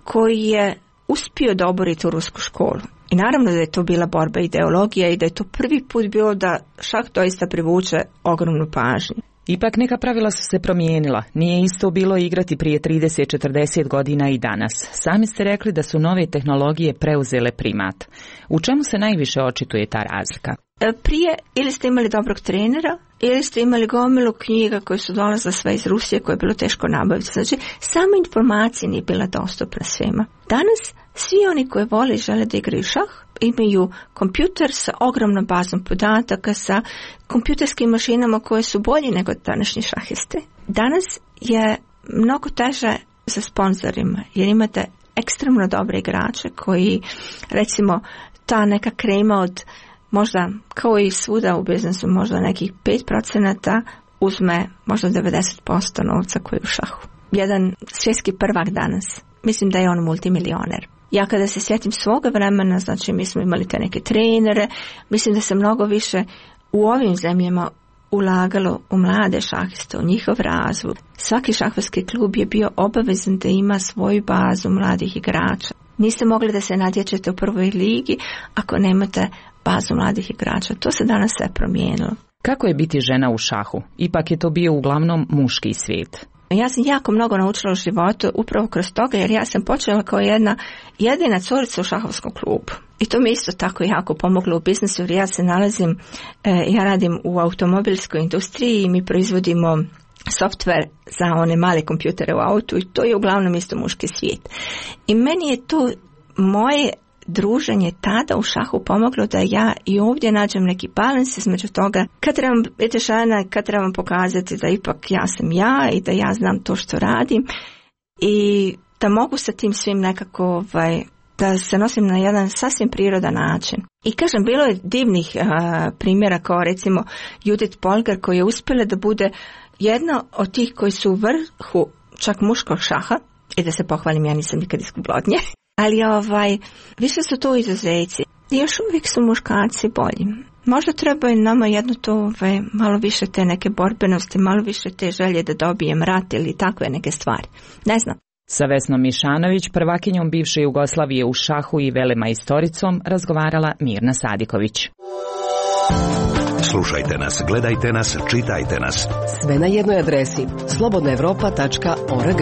koji je uspio da obori tu rusku školu. I naravno da je to bila borba ideologija i da je to prvi put bilo da šah doista privuče ogromnu pažnju. Ipak neka pravila su se promijenila. Nije isto bilo igrati prije 30-40 godina i danas. Sami ste rekli da su nove tehnologije preuzele primat. U čemu se najviše očituje ta razlika? Prije ili ste imali dobrog trenera, ili ste imali gomilu knjiga koje su dolazile sve iz Rusije, koje je bilo teško nabaviti. Znači, sama informacija nije bila dostupna svima. Danas svi oni koji vole i žele da igraju šah imaju kompjuter sa ogromnom bazom podataka, sa kompjuterskim mašinama koje su bolji nego današnji šahiste. Danas je mnogo teže sa sponzorima, jer imate ekstremno dobre igrače koji, recimo, ta neka krema od možda, kao i svuda u biznesu, možda nekih 5% uzme možda 90% novca koji je u šahu. Jedan svjetski prvak danas, mislim da je on multimilioner. Ja kada se sjetim svoga vremena, znači mi smo imali te neke trenere, mislim da se mnogo više u ovim zemljama ulagalo u mlade šahiste, u njihov razvoj. Svaki šahvarski klub je bio obavezan da ima svoju bazu mladih igrača. Niste mogli da se natječete u prvoj ligi ako nemate bazu mladih igrača. To se danas sve promijenilo. Kako je biti žena u šahu? Ipak je to bio uglavnom muški svijet. Ja sam jako mnogo naučila u životu upravo kroz toga, jer ja sam počela kao jedina curica u šahovskom klubu. I to mi isto tako jako pomoglo u biznesu, jer ja radim u automobilskoj industriji i mi proizvodimo software za one male kompjutere u autu i to je uglavnom isto muški svijet. I meni je to moje druženje tada u šahu pomoglo da ja i ovdje nađem neki balans između toga kad trebam biti žena, kad trebam pokazati da ipak ja sam ja i da ja znam to što radim i da mogu sa tim svim nekako da se nosim na jedan sasvim prirodan način. I kažem, bilo je divnih primjera kao recimo Judith Polgar koja je uspjela da bude jedna od tih koji su u vrhu čak muškog šaha i da se pohvalim, ja nisam nikad izgubila od nje. Ali više su to izuzeci. I još uvijek su muškarci bolji. Možda treba nama jedno to malo više te neke borbenosti, malo više te želje da dobijem rat ili takve neke stvari. Ne znam. Sa Vesnom Mišanović, prvakinjom bivše Jugoslavije u šahu i velemajstoricom, razgovarala Mirna Sadiković. Slušajte nas, gledajte nas, čitajte nas. Sve na jednoj adresi slobodnaevropa.org.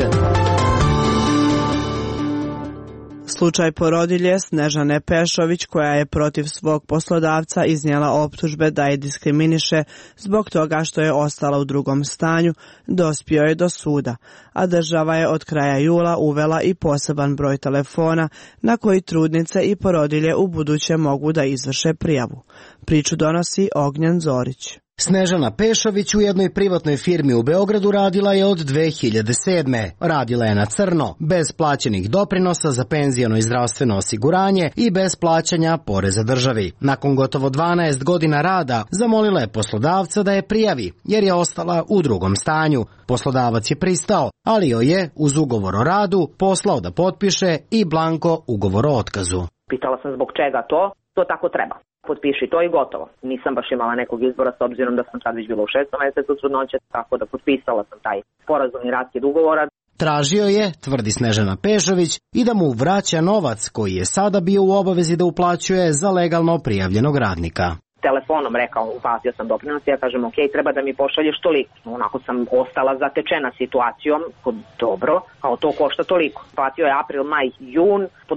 Slučaj porodilje Snežane Pešović, koja je protiv svog poslodavca iznijela optužbe da je diskriminiše zbog toga što je ostala u drugom stanju, dospio je do suda, a država je od kraja jula uvela i poseban broj telefona na koji trudnice i porodilje u buduće mogu da izvrše prijavu. Priču donosi Ognjen Zorić. Snežana Pešović u jednoj privatnoj firmi u Beogradu radila je od 2007. Radila je na crno, bez plaćenih doprinosa za penziono i zdravstveno osiguranje i bez plaćanja poreza državi. Nakon gotovo 12 godina rada zamolila je poslodavca da je prijavi, jer je ostala u drugom stanju. Poslodavac je pristao, ali joj je uz ugovor o radu poslao da potpiše i blanko ugovor o otkazu. Pitala sam zbog čega to tako treba. Potpiši to i gotovo. Nisam baš imala nekog izbora s obzirom da sam sad već bila u 6. mjesecu trudnoće, tako da potpisala sam taj sporazumni raskid ugovora. Tražio je, tvrdi Snežana Pešović, i da mu vraća novac koji je sada bio u obavezi da uplaćuje za legalno prijavljenog radnika. Telefonom rekao, uplatio sam doprinos, ja kažem ok, treba da mi pošalješ toliko. Onako sam ostala zatečena situacijom, dobro, kao to košta toliko. Platio je april, maj, jun, po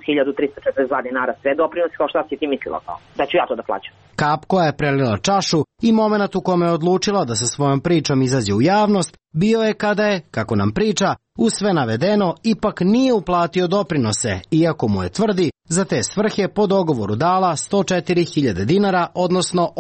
21.342 dinara sve doprinosi, kao šta si ti mislila kao, da ću ja to da plaćam. Kap koja je prelila čašu i moment u kome je odlučila da sa svojom pričom izađe u javnost, bio je kada je, kako nam priča, uz sve navedeno ipak nije uplatio doprinose, iako mu je tvrdi za te svrhe po dogovoru dala 104.000 dinara, odnosno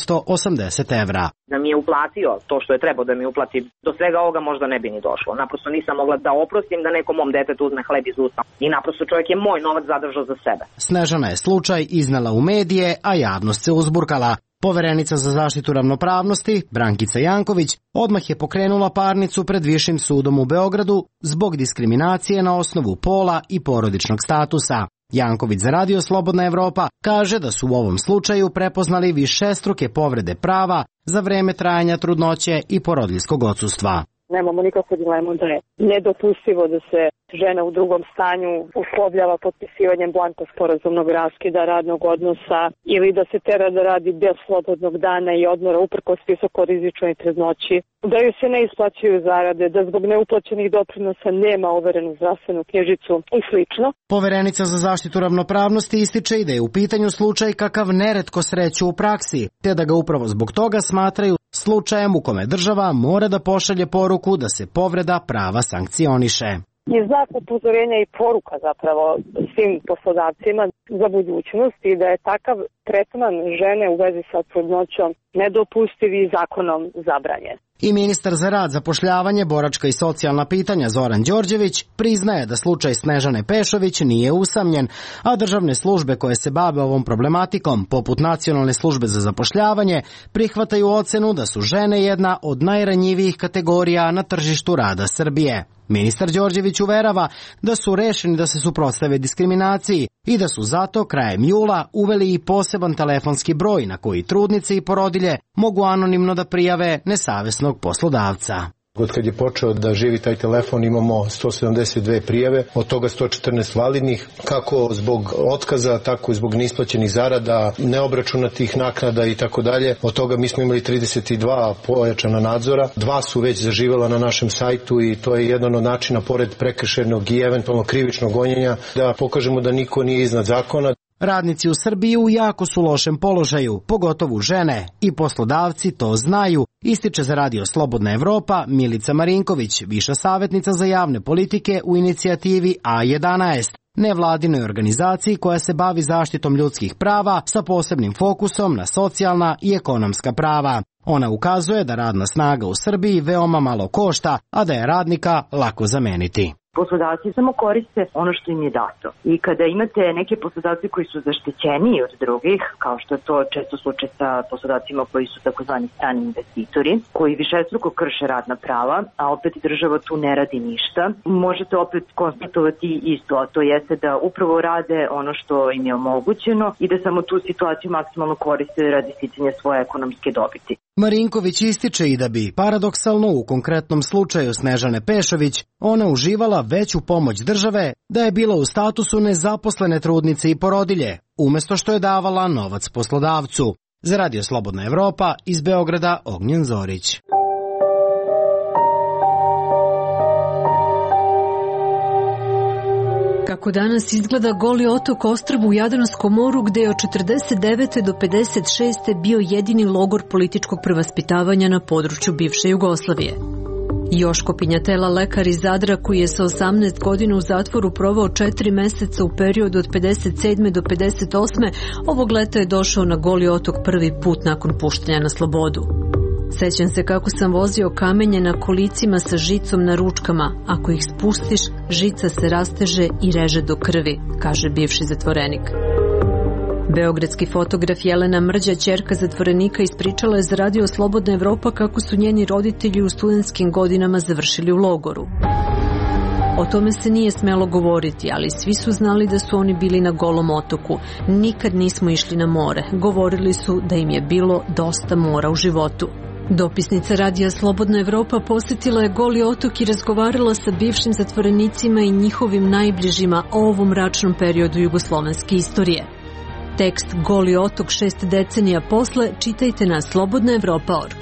880 evra. Da mi je uplatio to što je trebao da mi uplati, do svega ovoga možda ne bi ni došlo. Naprosto nisam mogla da oprostim da nekom mom detetu uzme hleb iz usta. I naprosto čovjek je moj novac zadržao za sebe. Snežana je slučaj iznala u medije, a javnost se uzburkala. Poverenica za zaštitu ravnopravnosti, Brankica Janković, odmah je pokrenula parnicu pred Višim sudom u Beogradu zbog diskriminacije na osnovu pola i porodičnog statusa. Janković za Radio Slobodna Evropa kaže da su u ovom slučaju prepoznali višestruke povrede prava za vreme trajanja trudnoće i porodiljskog odsustva. Nemamo nikakvu dilemu da je nedopustivo da se žena u drugom stanju uslovljava potpisivanjem blanko sporazumnog raskida radnog odnosa ili da se tera da radi bez slobodnog dana i odmora uprkos visokorizičnoj trudnoći, da ju se ne isplaćuju zarade, da zbog neuplaćenih doprinosa nema overenu zdravstvenu knjižicu i slično. Poverenica za zaštitu ravnopravnosti ističe i da je u pitanju slučaj kakav neretko sreću u praksi, te da ga upravo zbog toga smatraju slučajem u kome država mora da pošalje poruku da se povreda prava sankcioniše. Je znak upozorenja i poruka zapravo svim poslodavcima za budućnost i da je takav tretman žene u vezi sa trudnoćom nedopustiv i zakonom zabranjen. I ministar za rad, zapošljavanje, boračka i socijalna pitanja Zoran Đorđević priznaje da slučaj Snežane Pešović nije usamljen, a državne službe koje se bave ovom problematikom, poput Nacionalne službe za zapošljavanje, prihvataju ocenu da su žene jedna od najranjivijih kategorija na tržištu rada Srbije. Ministar Đorđević uverava da su rešeni da se suprotstave diskriminaciji i da su zato krajem jula uveli i poseban telefonski broj na koji trudnice i porodilje mogu anonimno da prijave nesavesnog poslodavca. Od kad je počeo da živi taj telefon imamo 172 prijave, od toga 114 validnih, kako zbog otkaza, tako i zbog neisplaćenih zarada, neobračunatih naknada i tako dalje. Od toga mi smo imali 32 pojačana nadzora, 2 su već zaživela na našem sajtu i to je jedan od načina, pored prekršajnog i eventualno krivičnog gonjenja, da pokažemo da niko nije iznad zakona. Radnici u Srbiji u jako su lošem položaju, pogotovo žene, i poslodavci to znaju, ističe za Radio Slobodna Evropa Milica Marinković, viša savjetnica za javne politike u inicijativi A11, nevladinoj organizaciji koja se bavi zaštitom ljudskih prava sa posebnim fokusom na socijalna i ekonomska prava. Ona ukazuje da radna snaga u Srbiji veoma malo košta, a da je radnika lako zameniti. Poslodavci samo koriste ono što im je dato. I kada imate neke poslodavce koji su zaštićeniji od drugih, kao što je to često slučaj sa poslodavcima koji su takozvani strani investitori, koji višestruko krše radna prava, a opet država tu ne radi ništa, možete opet konstatovati isto, a to jeste da upravo rade ono što im je omogućeno i da samo tu situaciju maksimalno koriste radi sticanja svoje ekonomske dobiti. Marinković ističe i da bi, paradoksalno u konkretnom slučaju Snežane Pešović, ona uživala veću pomoć države da je bila u statusu nezaposlene trudnice i porodilje, umesto što je davala novac poslodavcu. Za Radio Slobodna Evropa iz Beograda Ognjen Zorić. Kako danas izgleda Goli otok ostrvo u Jadranskom moru gde je od 49. do 56. bio jedini logor političkog prevaspitavanja na području bivše Jugoslavije. Joško Pinjatela, lekar iz Zadra koji je sa 18 godina u zatvoru provao 4 meseca u periodu od 57. do 58. ovog leta je došao na Goli otok prvi put nakon puštanja na slobodu. Sećam se kako sam vozio kamenje na kolicima sa žicom na ručkama. Ako ih spustiš, žica se rasteže i reže do krvi, kaže bivši zatvorenik. Beogradski fotograf Jelena Mrđa, ćerka zatvorenika, ispričala je za Radio Slobodna Evropa kako su njeni roditelji u studentskim godinama završili u logoru. O tome se nije smelo govoriti, ali svi su znali da su oni bili na Golom otoku. Nikad nismo išli na more. Govorili su da im je bilo dosta mora u životu. Dopisnica Radija Slobodna Evropa posjetila je Goli otok i razgovarala sa bivšim zatvorenicima i njihovim najbližima o ovom mračnom periodu jugoslovenske istorije. Tekst Goli otok 6 decenija posle čitajte na slobodnaevropa.org.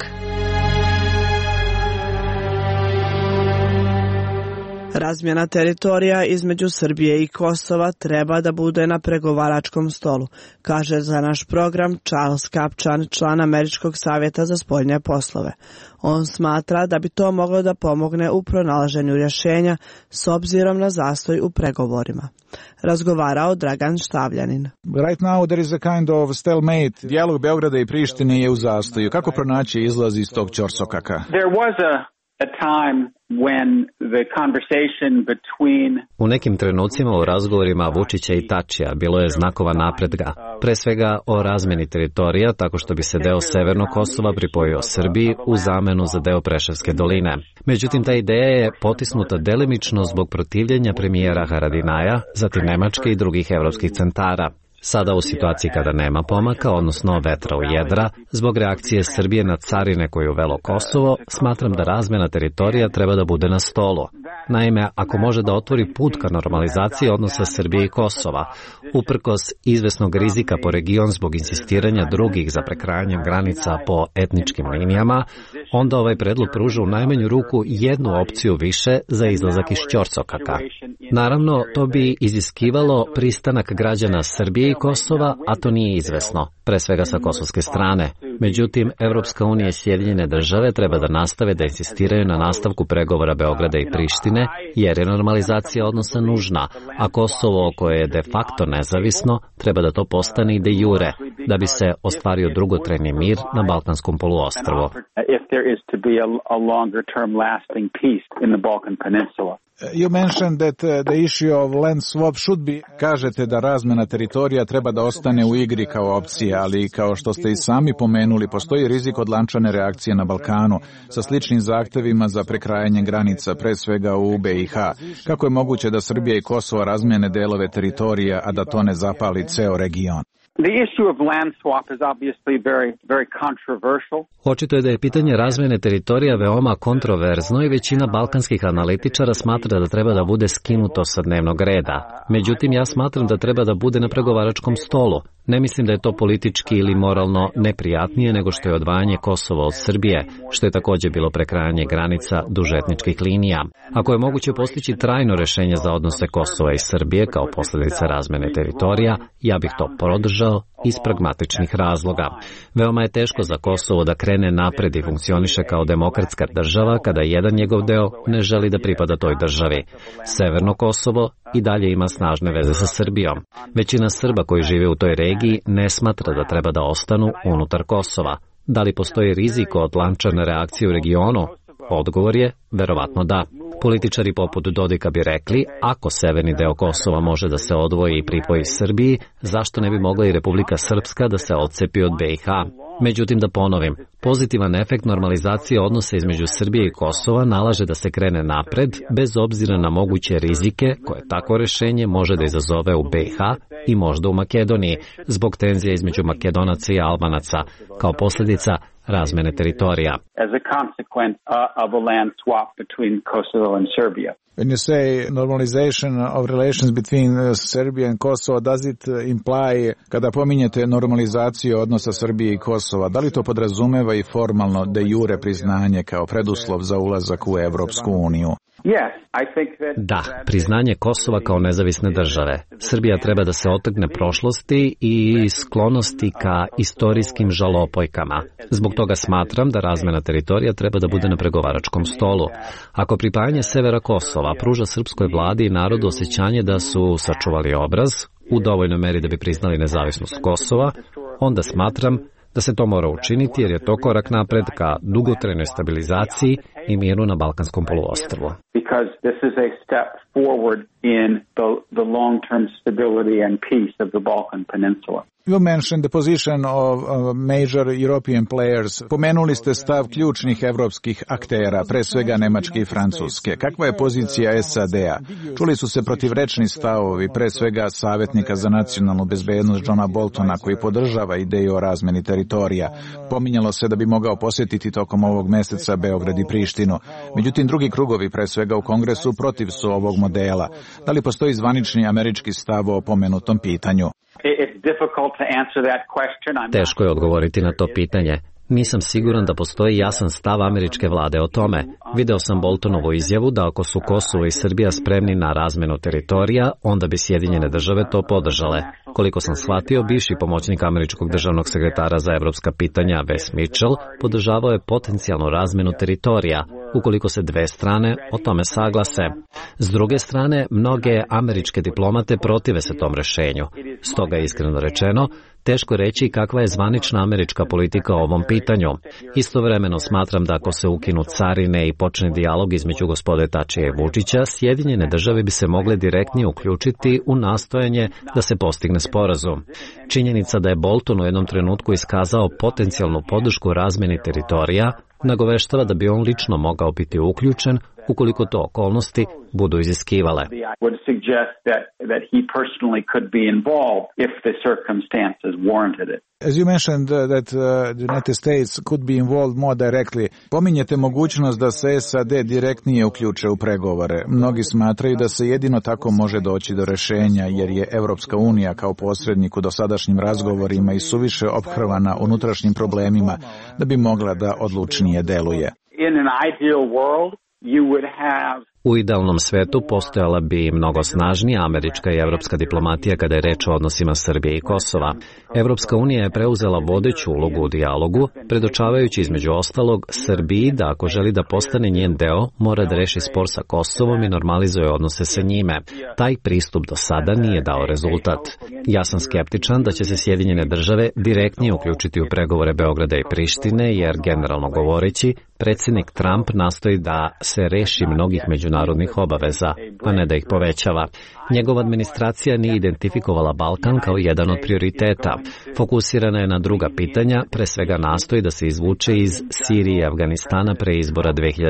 Razmjena teritorija između Srbije i Kosova treba da bude na pregovaračkom stolu, kaže za naš program Charles Kapčan, član Američkog savjeta za spoljne poslove. On smatra da bi to moglo da pomogne u pronalaženju rješenja s obzirom na zastoj u pregovorima. Razgovarao Dragan Štavljanin. Right now there is a kind of stalemate. Dijalog Beograda i Prištine je u zastoju. Kako pronaći izlaz iz tog ćorsokaka? There was a time when the conversation between... U nekim trenucima u razgovorima Vučića i Tačija bilo je znakova napretka, pre svega o razmeni teritorija tako što bi se deo Severnog Kosova pripojio Srbiji u zamenu za deo Preševske doline. Međutim, ta ideja je potisnuta delimično zbog protivljenja premijera Haradinaja, zatim Nemačke i drugih evropskih centara. Sada u situaciji kada nema pomaka, odnosno vetra u jedra, zbog reakcije Srbije na carine koju uvelo Kosovo, smatram da razmena teritorija treba da bude na stolu. Naime, ako može da otvori put ka normalizaciji odnosa Srbije i Kosova, uprkos izvesnog rizika po region zbog insistiranja drugih za prekrajanjem granica po etničkim linijama, onda ovaj predlog pruža u najmanju ruku jednu opciju više za izlazak iz ćorsokaka. Naravno, to bi iziskivalo pristanak građana Srbije i Kosova, a to nije izvesno, pre svega sa kosovske strane. Međutim, Evropska unija i Sjedinjene države treba da nastave da insistiraju na nastavku pregovora Beograda i Prištine, jer je normalizacija odnosa nužna, a Kosovo, koje je de facto nezavisno, treba da to postane i de jure, da bi se ostvario dugotrajni mir na Balkanskom poluostrvu. You mentioned that the issue of land swap should be, kažete da razmena teritorija treba da ostane u igri kao opcija, ali kao što ste i sami pomenuli, postoji rizik od lančane reakcije na Balkanu sa sličnim zahtevima za prekrajanje granica, pre svega u BiH. Kako je moguće da Srbija i Kosovo razmene delove teritorija, a da to ne zapali ceo region? The issue of land swap is obviously very controversial. Očito je da je pitanje razmjene teritorija veoma kontroverzno i većina balkanskih analitičara smatra da treba da bude skinuto sa dnevnog reda. Međutim, ja smatram da treba da bude na pregovaračkom stolu. Ne mislim da je to politički ili moralno neprijatnije nego što je odvajanje Kosova od Srbije, što je također bilo prekrajanje granica duž etničkih linija. Ako je moguće postići trajno rešenje za odnose Kosova i Srbije kao posljedica razmene teritorija, ja bih to podržao iz pragmatičnih razloga. Veoma je teško za Kosovo da krene napred i funkcioniše kao demokratska država kada jedan njegov deo ne želi da pripada toj državi. Severno Kosovo i dalje ima snažne veze sa Srbijom. Većina Srba koji žive u toj regiji ne smatra da treba da ostanu unutar Kosova. Da li postoji rizik od lančane reakcije u regionu? Odgovor je verovatno da. Političari poput Dodika bi rekli, ako severni deo Kosova može da se odvoji i pripoji Srbiji, zašto ne bi mogla i Republika Srpska da se odcepi od BiH? Međutim, da ponovim, pozitivan efekt normalizacije odnosa između Srbije i Kosova nalaže da se krene napred, bez obzira na moguće rizike koje tako rešenje može da izazove u BiH i možda u Makedoniji, zbog tenzija između Makedonaca i Albanaca, kao posljedica razmene teritorija. As a consequence of a land swap between Kosovo and Serbia. When you say normalization of relations between Serbia and Kosovo, does it imply, kada pominjete normalizaciju odnosa Srbije i Kosova, da li to podrazumeva i formalno de jure priznanje kao preduslov za ulazak u Evropsku uniju? Da, priznanje Kosova kao nezavisne države. Srbija treba da se otrgne prošlosti i sklonosti ka istorijskim žalopojkama. Zbog toga smatram da razmena teritorija treba da bude na pregovaračkom stolu. Ako pripajanje severa Kosova pruža srpskoj vladi i narodu osjećanje da su sačuvali obraz, u dovoljnoj meri da bi priznali nezavisnost Kosova, onda smatram da se to mora učiniti jer je to korak napred ka dugotrajnoj stabilizaciji i miru na Balkanskom poluostrvu. Because this is a step forward in the long-term stability and peace of the Balkan Peninsula. You mentioned the position of major European players. Pomenuli ste stav ključnih evropskih aktera, pre svega Nemačke i Francuske. Kakva je pozicija SAD-a? Čuli su se protivrečni stavovi, pre svega savjetnika za nacionalnu bezbednost Johna Boltona, koji podržava ideju o razmeni teritorija. Pominjalo se da bi mogao posjetiti tokom ovog meseca Beograd i Prištinu. Međutim, drugi krugovi, pre svega u Kongresu, protiv su ovog modela. Da li postoji zvanični američki stav o pomenutom pitanju? Teško je odgovoriti na to pitanje. Nisam siguran da postoji jasan stav američke vlade o tome. Video sam Boltonovu izjavu da ako su Kosovo i Srbija spremni na razmenu teritorija, onda bi Sjedinjene države to podržale. Koliko sam shvatio, bivši pomoćnik američkog državnog sekretara za evropska pitanja Wes Mitchell podržavao je potencijalnu razmenu teritorija, ukoliko se dve strane o tome saglase. S druge strane, mnoge američke diplomate protive se tom rešenju. Stoga, iskreno rečeno, teško reći kakva je zvanična američka politika o ovom pitanju. Istovremeno smatram da ako se ukinu carine i počne dijalog između gospode Tačija i Vučića, Sjedinjene države bi se mogle direktnije uključiti u nastojanje da se postigne sporazum. Činjenica da je Bolton u jednom trenutku iskazao potencijalnu podršku razmeni teritorija nagoveštava da bi on lično mogao biti uključen ukoliko to okolnosti budu iziskivale. As you mentioned that the United States could be involved more directly, pominjete mogućnost da se SAD direktnije uključe u pregovore. Mnogi smatraju da se jedino tako može doći do rešenja, jer je Evropska unija kao posrednik u dosadašnjim razgovorima i suviše ophrvana unutrašnjim problemima da bi mogla da odlučnije deluje. In an ideal world, you would have U idealnom svetu postojala bi mnogo snažnija američka i evropska diplomatija kada je reč o odnosima Srbije i Kosova. Evropska unija je preuzela vodeću ulogu u dijalogu, predočavajući između ostalog Srbiji da ako želi da postane njen deo, mora da reši spor sa Kosovom i normalizuje odnose sa njime. Taj pristup do sada nije dao rezultat. Ja sam skeptičan da će se Sjedinjene države direktnije uključiti u pregovore Beograda i Prištine, jer generalno govoreći, predsjednik Trump nastoji da se reši mnogih međunarodnih obaveza, a ne da ih povećava. Njegova administracija nije identifikovala Balkan kao jedan od prioriteta. Fokusirana je na druga pitanja, pre svega nastoji da se izvuče iz Sirije i Afganistana pre izbora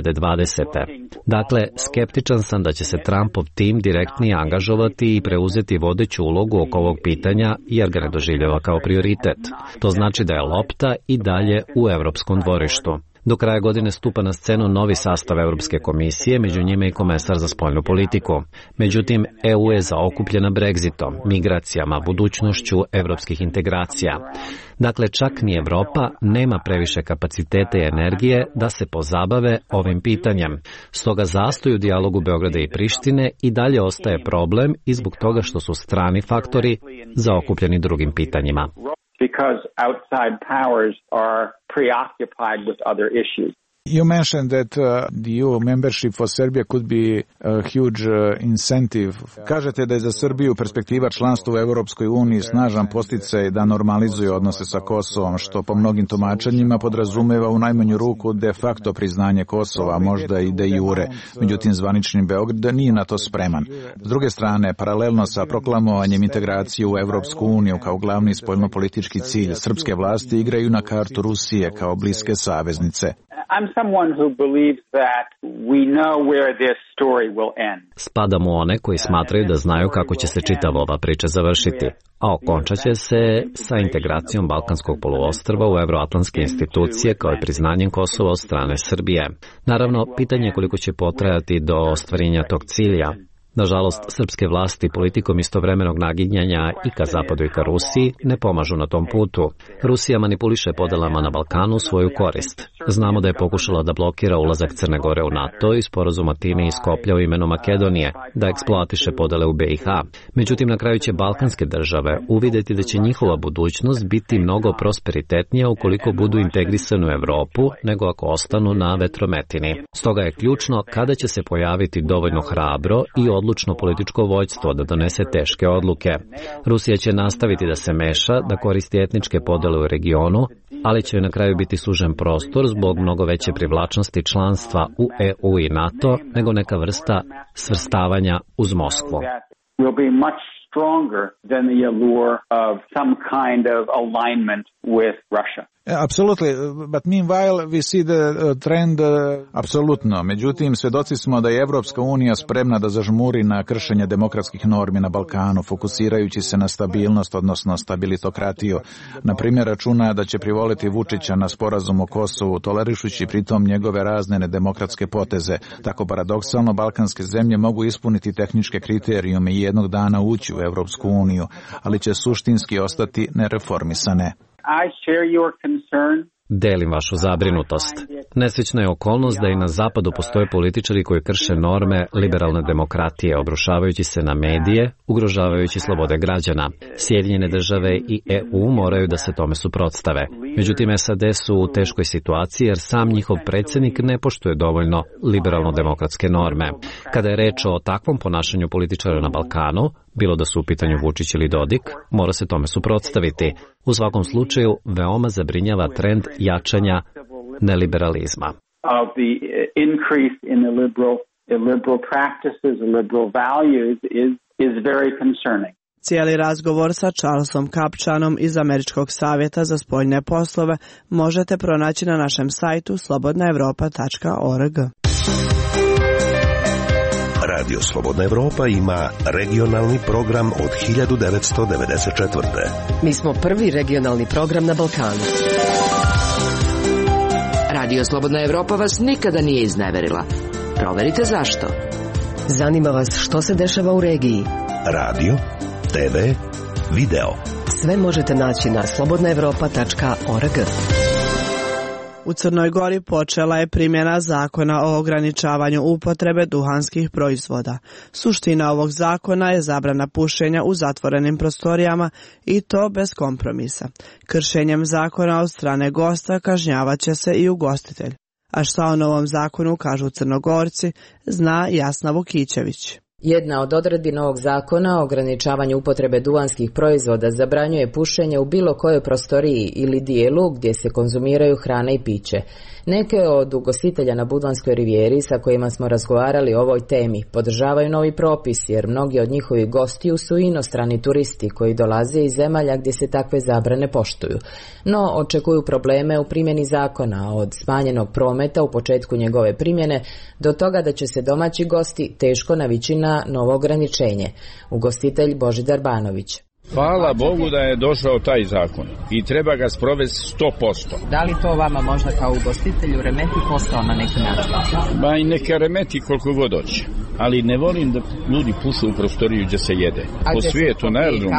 2020. Dakle, skeptičan sam da će se Trumpov tim direktnije angažovati i preuzeti vodeću ulogu oko ovog pitanja, jer ga ne doživljava kao prioritet. To znači da je lopta i dalje u evropskom dvorištu. Do kraja godine stupa na scenu novi sastav Europske komisije, među njima i komesar za spoljnu politiku. Međutim, EU je zaokupljena Brexitom, migracijama, budućnošću evropskih integracija. Dakle, čak ni Evropa nema previše kapaciteta i energije da se pozabave ovim pitanjem. Stoga zastoj u dijalogu Beograda i Prištine i dalje ostaje problem i zbog toga što su strani faktori zaokupljeni drugim pitanjima. Because outside powers are preoccupied with other issues. You mentioned that the EU membership for Serbia could be a huge incentive. Kažete da je za Srbiju perspektiva članstva u Europskoj uniji snažan podsticaj da normalizuje odnose sa Kosovom, što po mnogim tumačenjima podrazumeva u najmanju ruku de facto priznanje Kosova, možda i de jure. Međutim, zvanični Beograd nije na to spreman. S druge strane, paralelno sa proklamovanjem integracije u Europsku uniju kao glavni spoljnopolitički cilj, srpske vlasti igraju na kartu Rusije kao bliske saveznice. I'm someone who believes that we know where this story will end. Spadam u one koji smatraju da znaju kako će se čitava ova priča završiti, a okončat će se sa integracijom Balkanskog poluostrva u evroatlantske institucije kao i priznanjem Kosova od strane Srbije. Naravno, pitanje je koliko će potrajati do ostvarenja tog cilja. Nažalost, srpske vlasti politikom istovremenog naginjanja i ka zapadu i ka Rusiji ne pomažu na tom putu. Rusija manipuliše podelama na Balkanu u svoju korist. Znamo da je pokušala da blokira ulazak Crne Gore u NATO i sporazum Atine i Skoplja u imenu Makedonije, da eksploatiše podele u BiH. Međutim, na kraju će balkanske države uvideti da će njihova budućnost biti mnogo prosperitetnija ukoliko budu integrisane u Evropu nego ako ostanu na vetrometini. Stoga je ključno kada će se pojaviti dovoljno hrabro i odlučno političko vođstvo da donese teške odluke. Rusija će nastaviti da se meša, da koristi etničke podele u regionu, ali će na kraju biti sužen prostor zbog mnogo veće privlačnosti članstva u EU i NATO nego neka vrsta svrstavanja uz Moskvu. Stronger than the allure of some kind of alignment with Russia. Absolutely, but meanwhile we see the trend. Apsolutno, međutim, svedoci smo da je Evropska unija spremna da zažmuri na kršenje demokratskih normi na Balkanu, fokusirajući se na stabilnost, odnosno stabilitokratiju. Na primjer, računa da će privoliti Vučića na sporazum o Kosovu, tolerišući pritom njegove razne nedemokratske poteze. Tako paradoksalno, balkanske zemlje mogu ispuniti tehničke kriterijume i jednog dana ući u Evropsku uniju, ali će suštinski ostati nereformisane. I share your concern. Delim vašu zabrinutost. Nesrećna je okolnost da i na zapadu postoje političari koji krše norme liberalne demokratije, obrušavajući se na medije, ugrožavajući slobode građana. Sjedinjene države i EU moraju da se tome suprotstave. Međutim, SAD su u teškoj situaciji jer sam njihov predsjednik ne poštuje dovoljno liberalno-demokratske norme. Kada je reč o takvom ponašanju političara na Balkanu, bilo da su u pitanju Vučić ili Dodik, mora se tome suprotstaviti. U svakom slučaju, veoma zabrinjava trend jačanja neliberalizma. Of the increase in the liberal practices, liberal values is very concerning. Cijeli razgovor sa Charlesom Kapčanom iz Američkog savjeta za spoljne poslove možete pronaći na našem sajtu slobodnaevropa.org. Radio Slobodna Evropa ima regionalni program od 1994. Mi smo prvi regionalni program na Balkanu. Radio Slobodna Evropa vas nikada nije izneverila. Proverite zašto. Zanima vas što se dešava u regiji. Radio, TV, video. Sve možete naći na slobodnaevropa.org. U Crnoj Gori počela je primjena zakona o ograničavanju upotrebe duhanskih proizvoda. Suština ovog zakona je zabrana pušenja u zatvorenim prostorijama i to bez kompromisa. Kršenjem zakona od strane gosta kažnjavaće se i ugostitelj. A šta o novom zakonu kažu Crnogorci, zna Jasna Vukićević. Jedna od odredbi novog zakona o ograničavanju upotrebe duvanskih proizvoda zabranjuje pušenje u bilo kojoj prostoriji ili dijelu gdje se konzumiraju hrana i piće. Neke od ugostitelja na Budvanskoj rivijeri sa kojima smo razgovarali o ovoj temi podržavaju novi propis jer mnogi od njihovih gostiju su inostrani turisti koji dolaze iz zemalja gdje se takve zabrane poštuju. No, očekuju probleme u primjeni zakona od smanjenog prometa u početku njegove primjene do toga da će se domaći gosti teško navići na novo ograničenje. Ugostitelj Božidar Banović. Hvala Bogu da je došao taj zakon i treba ga sprovesti 100%. Da li to vama možda kao ugostitelju remeti posao na neki način? Ba i neka remeti koliko god hoće. Ali ne volim da ljudi pušu u prostoriju gdje se jede. Po svijetu, na aerodromu.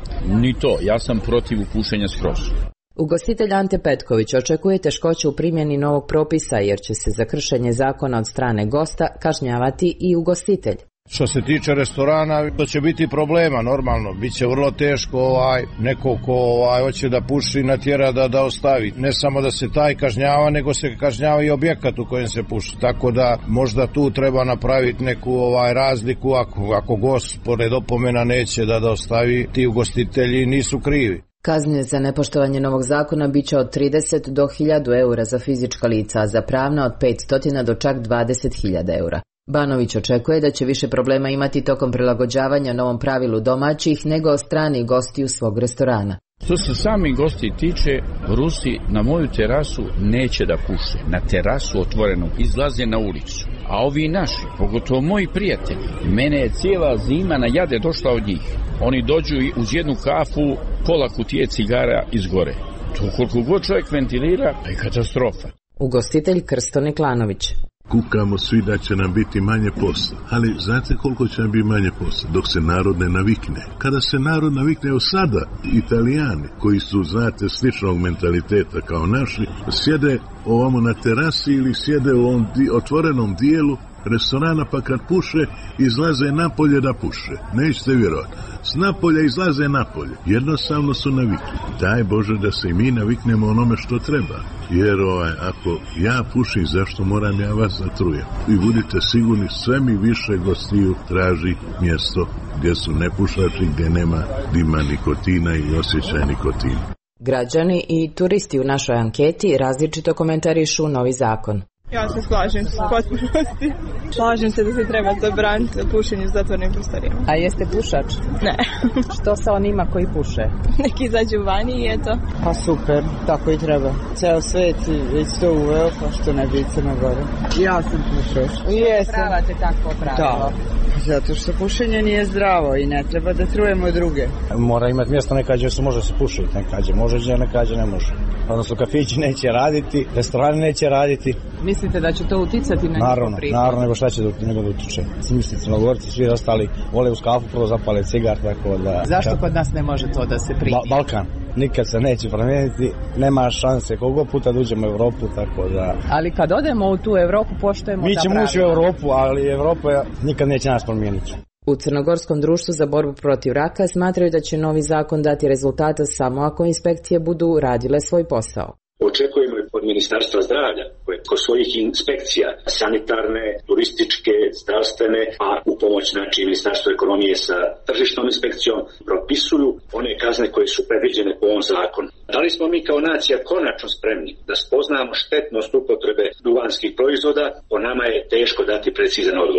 Ni to, ja sam protiv pušenja skroz. Ugostitelj Ante Petković očekuje teškoće u primjeni novog propisa jer će se za kršenje zakona od strane gosta kažnjavati i ugostitelj. Što se tiče restorana, to će biti problema, normalno. Biće vrlo teško neko ko hoće da puši natjera da ostavi. Ne samo da se taj kažnjava, nego se kažnjava i objekat u kojem se puši. Tako da možda tu treba napraviti neku razliku. Ako gost pored opomena neće da ostavi, ti ugostitelji nisu krivi. Kazne za nepoštovanje novog zakona bit će od 30 do 1000 eura za fizička lica, a za pravna od 500 do čak 20.000 eura. Banović očekuje da će više problema imati tokom prilagođavanja novom pravilu domaćih nego strani gostiju svog restorana. Što se sami gosti tiče, Rusi na moju terasu neće da puše. Na terasu otvorenu izlaze na ulicu. A ovi naši, pogotovo moji prijatelji, mene je cijela zima na jade došla od njih. Oni dođu i uz jednu kafu, pola kutije cigara izgore. To koliko god čovjek ventilira, je katastrofa. Ugostitelj Krsto Neklanović. Kukamo svi da će nam biti manje posla, ali znate koliko će nam biti manje posla? Dok se narod ne navikne. Kada se narod navikne, evo sada Italijani, koji su, znate, sličnog mentaliteta kao naši, sjede ovamo na terasi ili sjede u ovom otvorenom dijelu restorana, pa kad puše, izlaze napolje da puše. Nećete vjerovati. S napolja izlaze napolje. Jednostavno su navikli. Daj Bože da se i mi naviknemo onome što treba. Jer ako ja pušim, zašto moram ja vas zatrujem? I budite sigurni, sve mi više gostiju traži mjesto gdje su nepušači, gdje nema dima nikotina i osjećaj nikotina. Građani i turisti u našoj anketi različito komentarišu novi zakon. Ja se slažem s potpunosti. Slažem se da se treba zabraniti pušenje u zatvorenim prostorijama. A jeste pušač? Ne. Što sa onima koji puše? Neki izađu vani i eto. Pa super, tako i treba. Ceo svet već to uveo, pa što ne bi Crna Gora. Ja sam pušač. Jesam. Pravate takvo pravilo? Zato što pušenje nije zdravo i ne treba da trujemo druge. Mora imati mjesto nekađe se može se pušiti, nekađe može, nekađe ne može. Odnosno kafići neće raditi, restorani neće raditi. Mislite da će to uticati na njihov prihod? Naravno, nego šta će nego da utiče. Misli Crnogorci, svi ostali vole uz kafu, prvo zapale cigar, tako da... Zašto kod nas ne može to da se primi? Balkan. Nikad se neće promijeniti, nema šanse koliko puta da uđemo u Evropu, tako da... Ali kad odemo u tu Evropu, poštujemo mi ćemo ući u Evropu, ali Evropa nikad neće nas promijeniti. U Crnogorskom društvu za borbu protiv raka smatraju da će novi zakon dati rezultata samo ako inspekcije budu radile svoj posao. Očekujemo od Ministarstva zdravlja, koje kod svojih inspekcija sanitarne, turističke, zdravstvene, a u pomoć Ministarstvo ekonomije sa tržišnom inspekcijom propisuju one kazne koje su predviđene po ovom zakonu. Da li smo mi kao nacija konačno spremni da spoznamo štetnost upotrebe duvanskih proizvoda, po nama je teško dati precizan odgovor.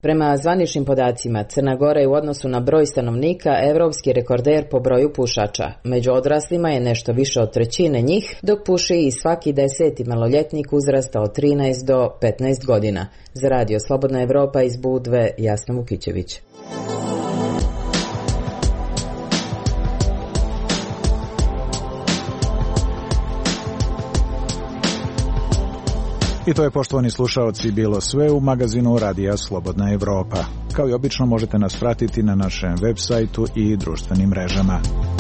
Prema zvaničnim podacima, Crna Gora je u odnosu na broj stanovnika evropski rekorder po broju pušača. Među odraslima je nešto više od trećine njih, dok puši i svaki 10. maloljetnik uzrasta od 13 do 15 godina. Za radio Slobodna Evropa iz Budve, Jasna Vukićević. I to je, poštovani slušaoci, bilo sve u magazinu Radija Slobodna Evropa. Kao i obično možete nas pratiti na našem web sajtu i društvenim mrežama.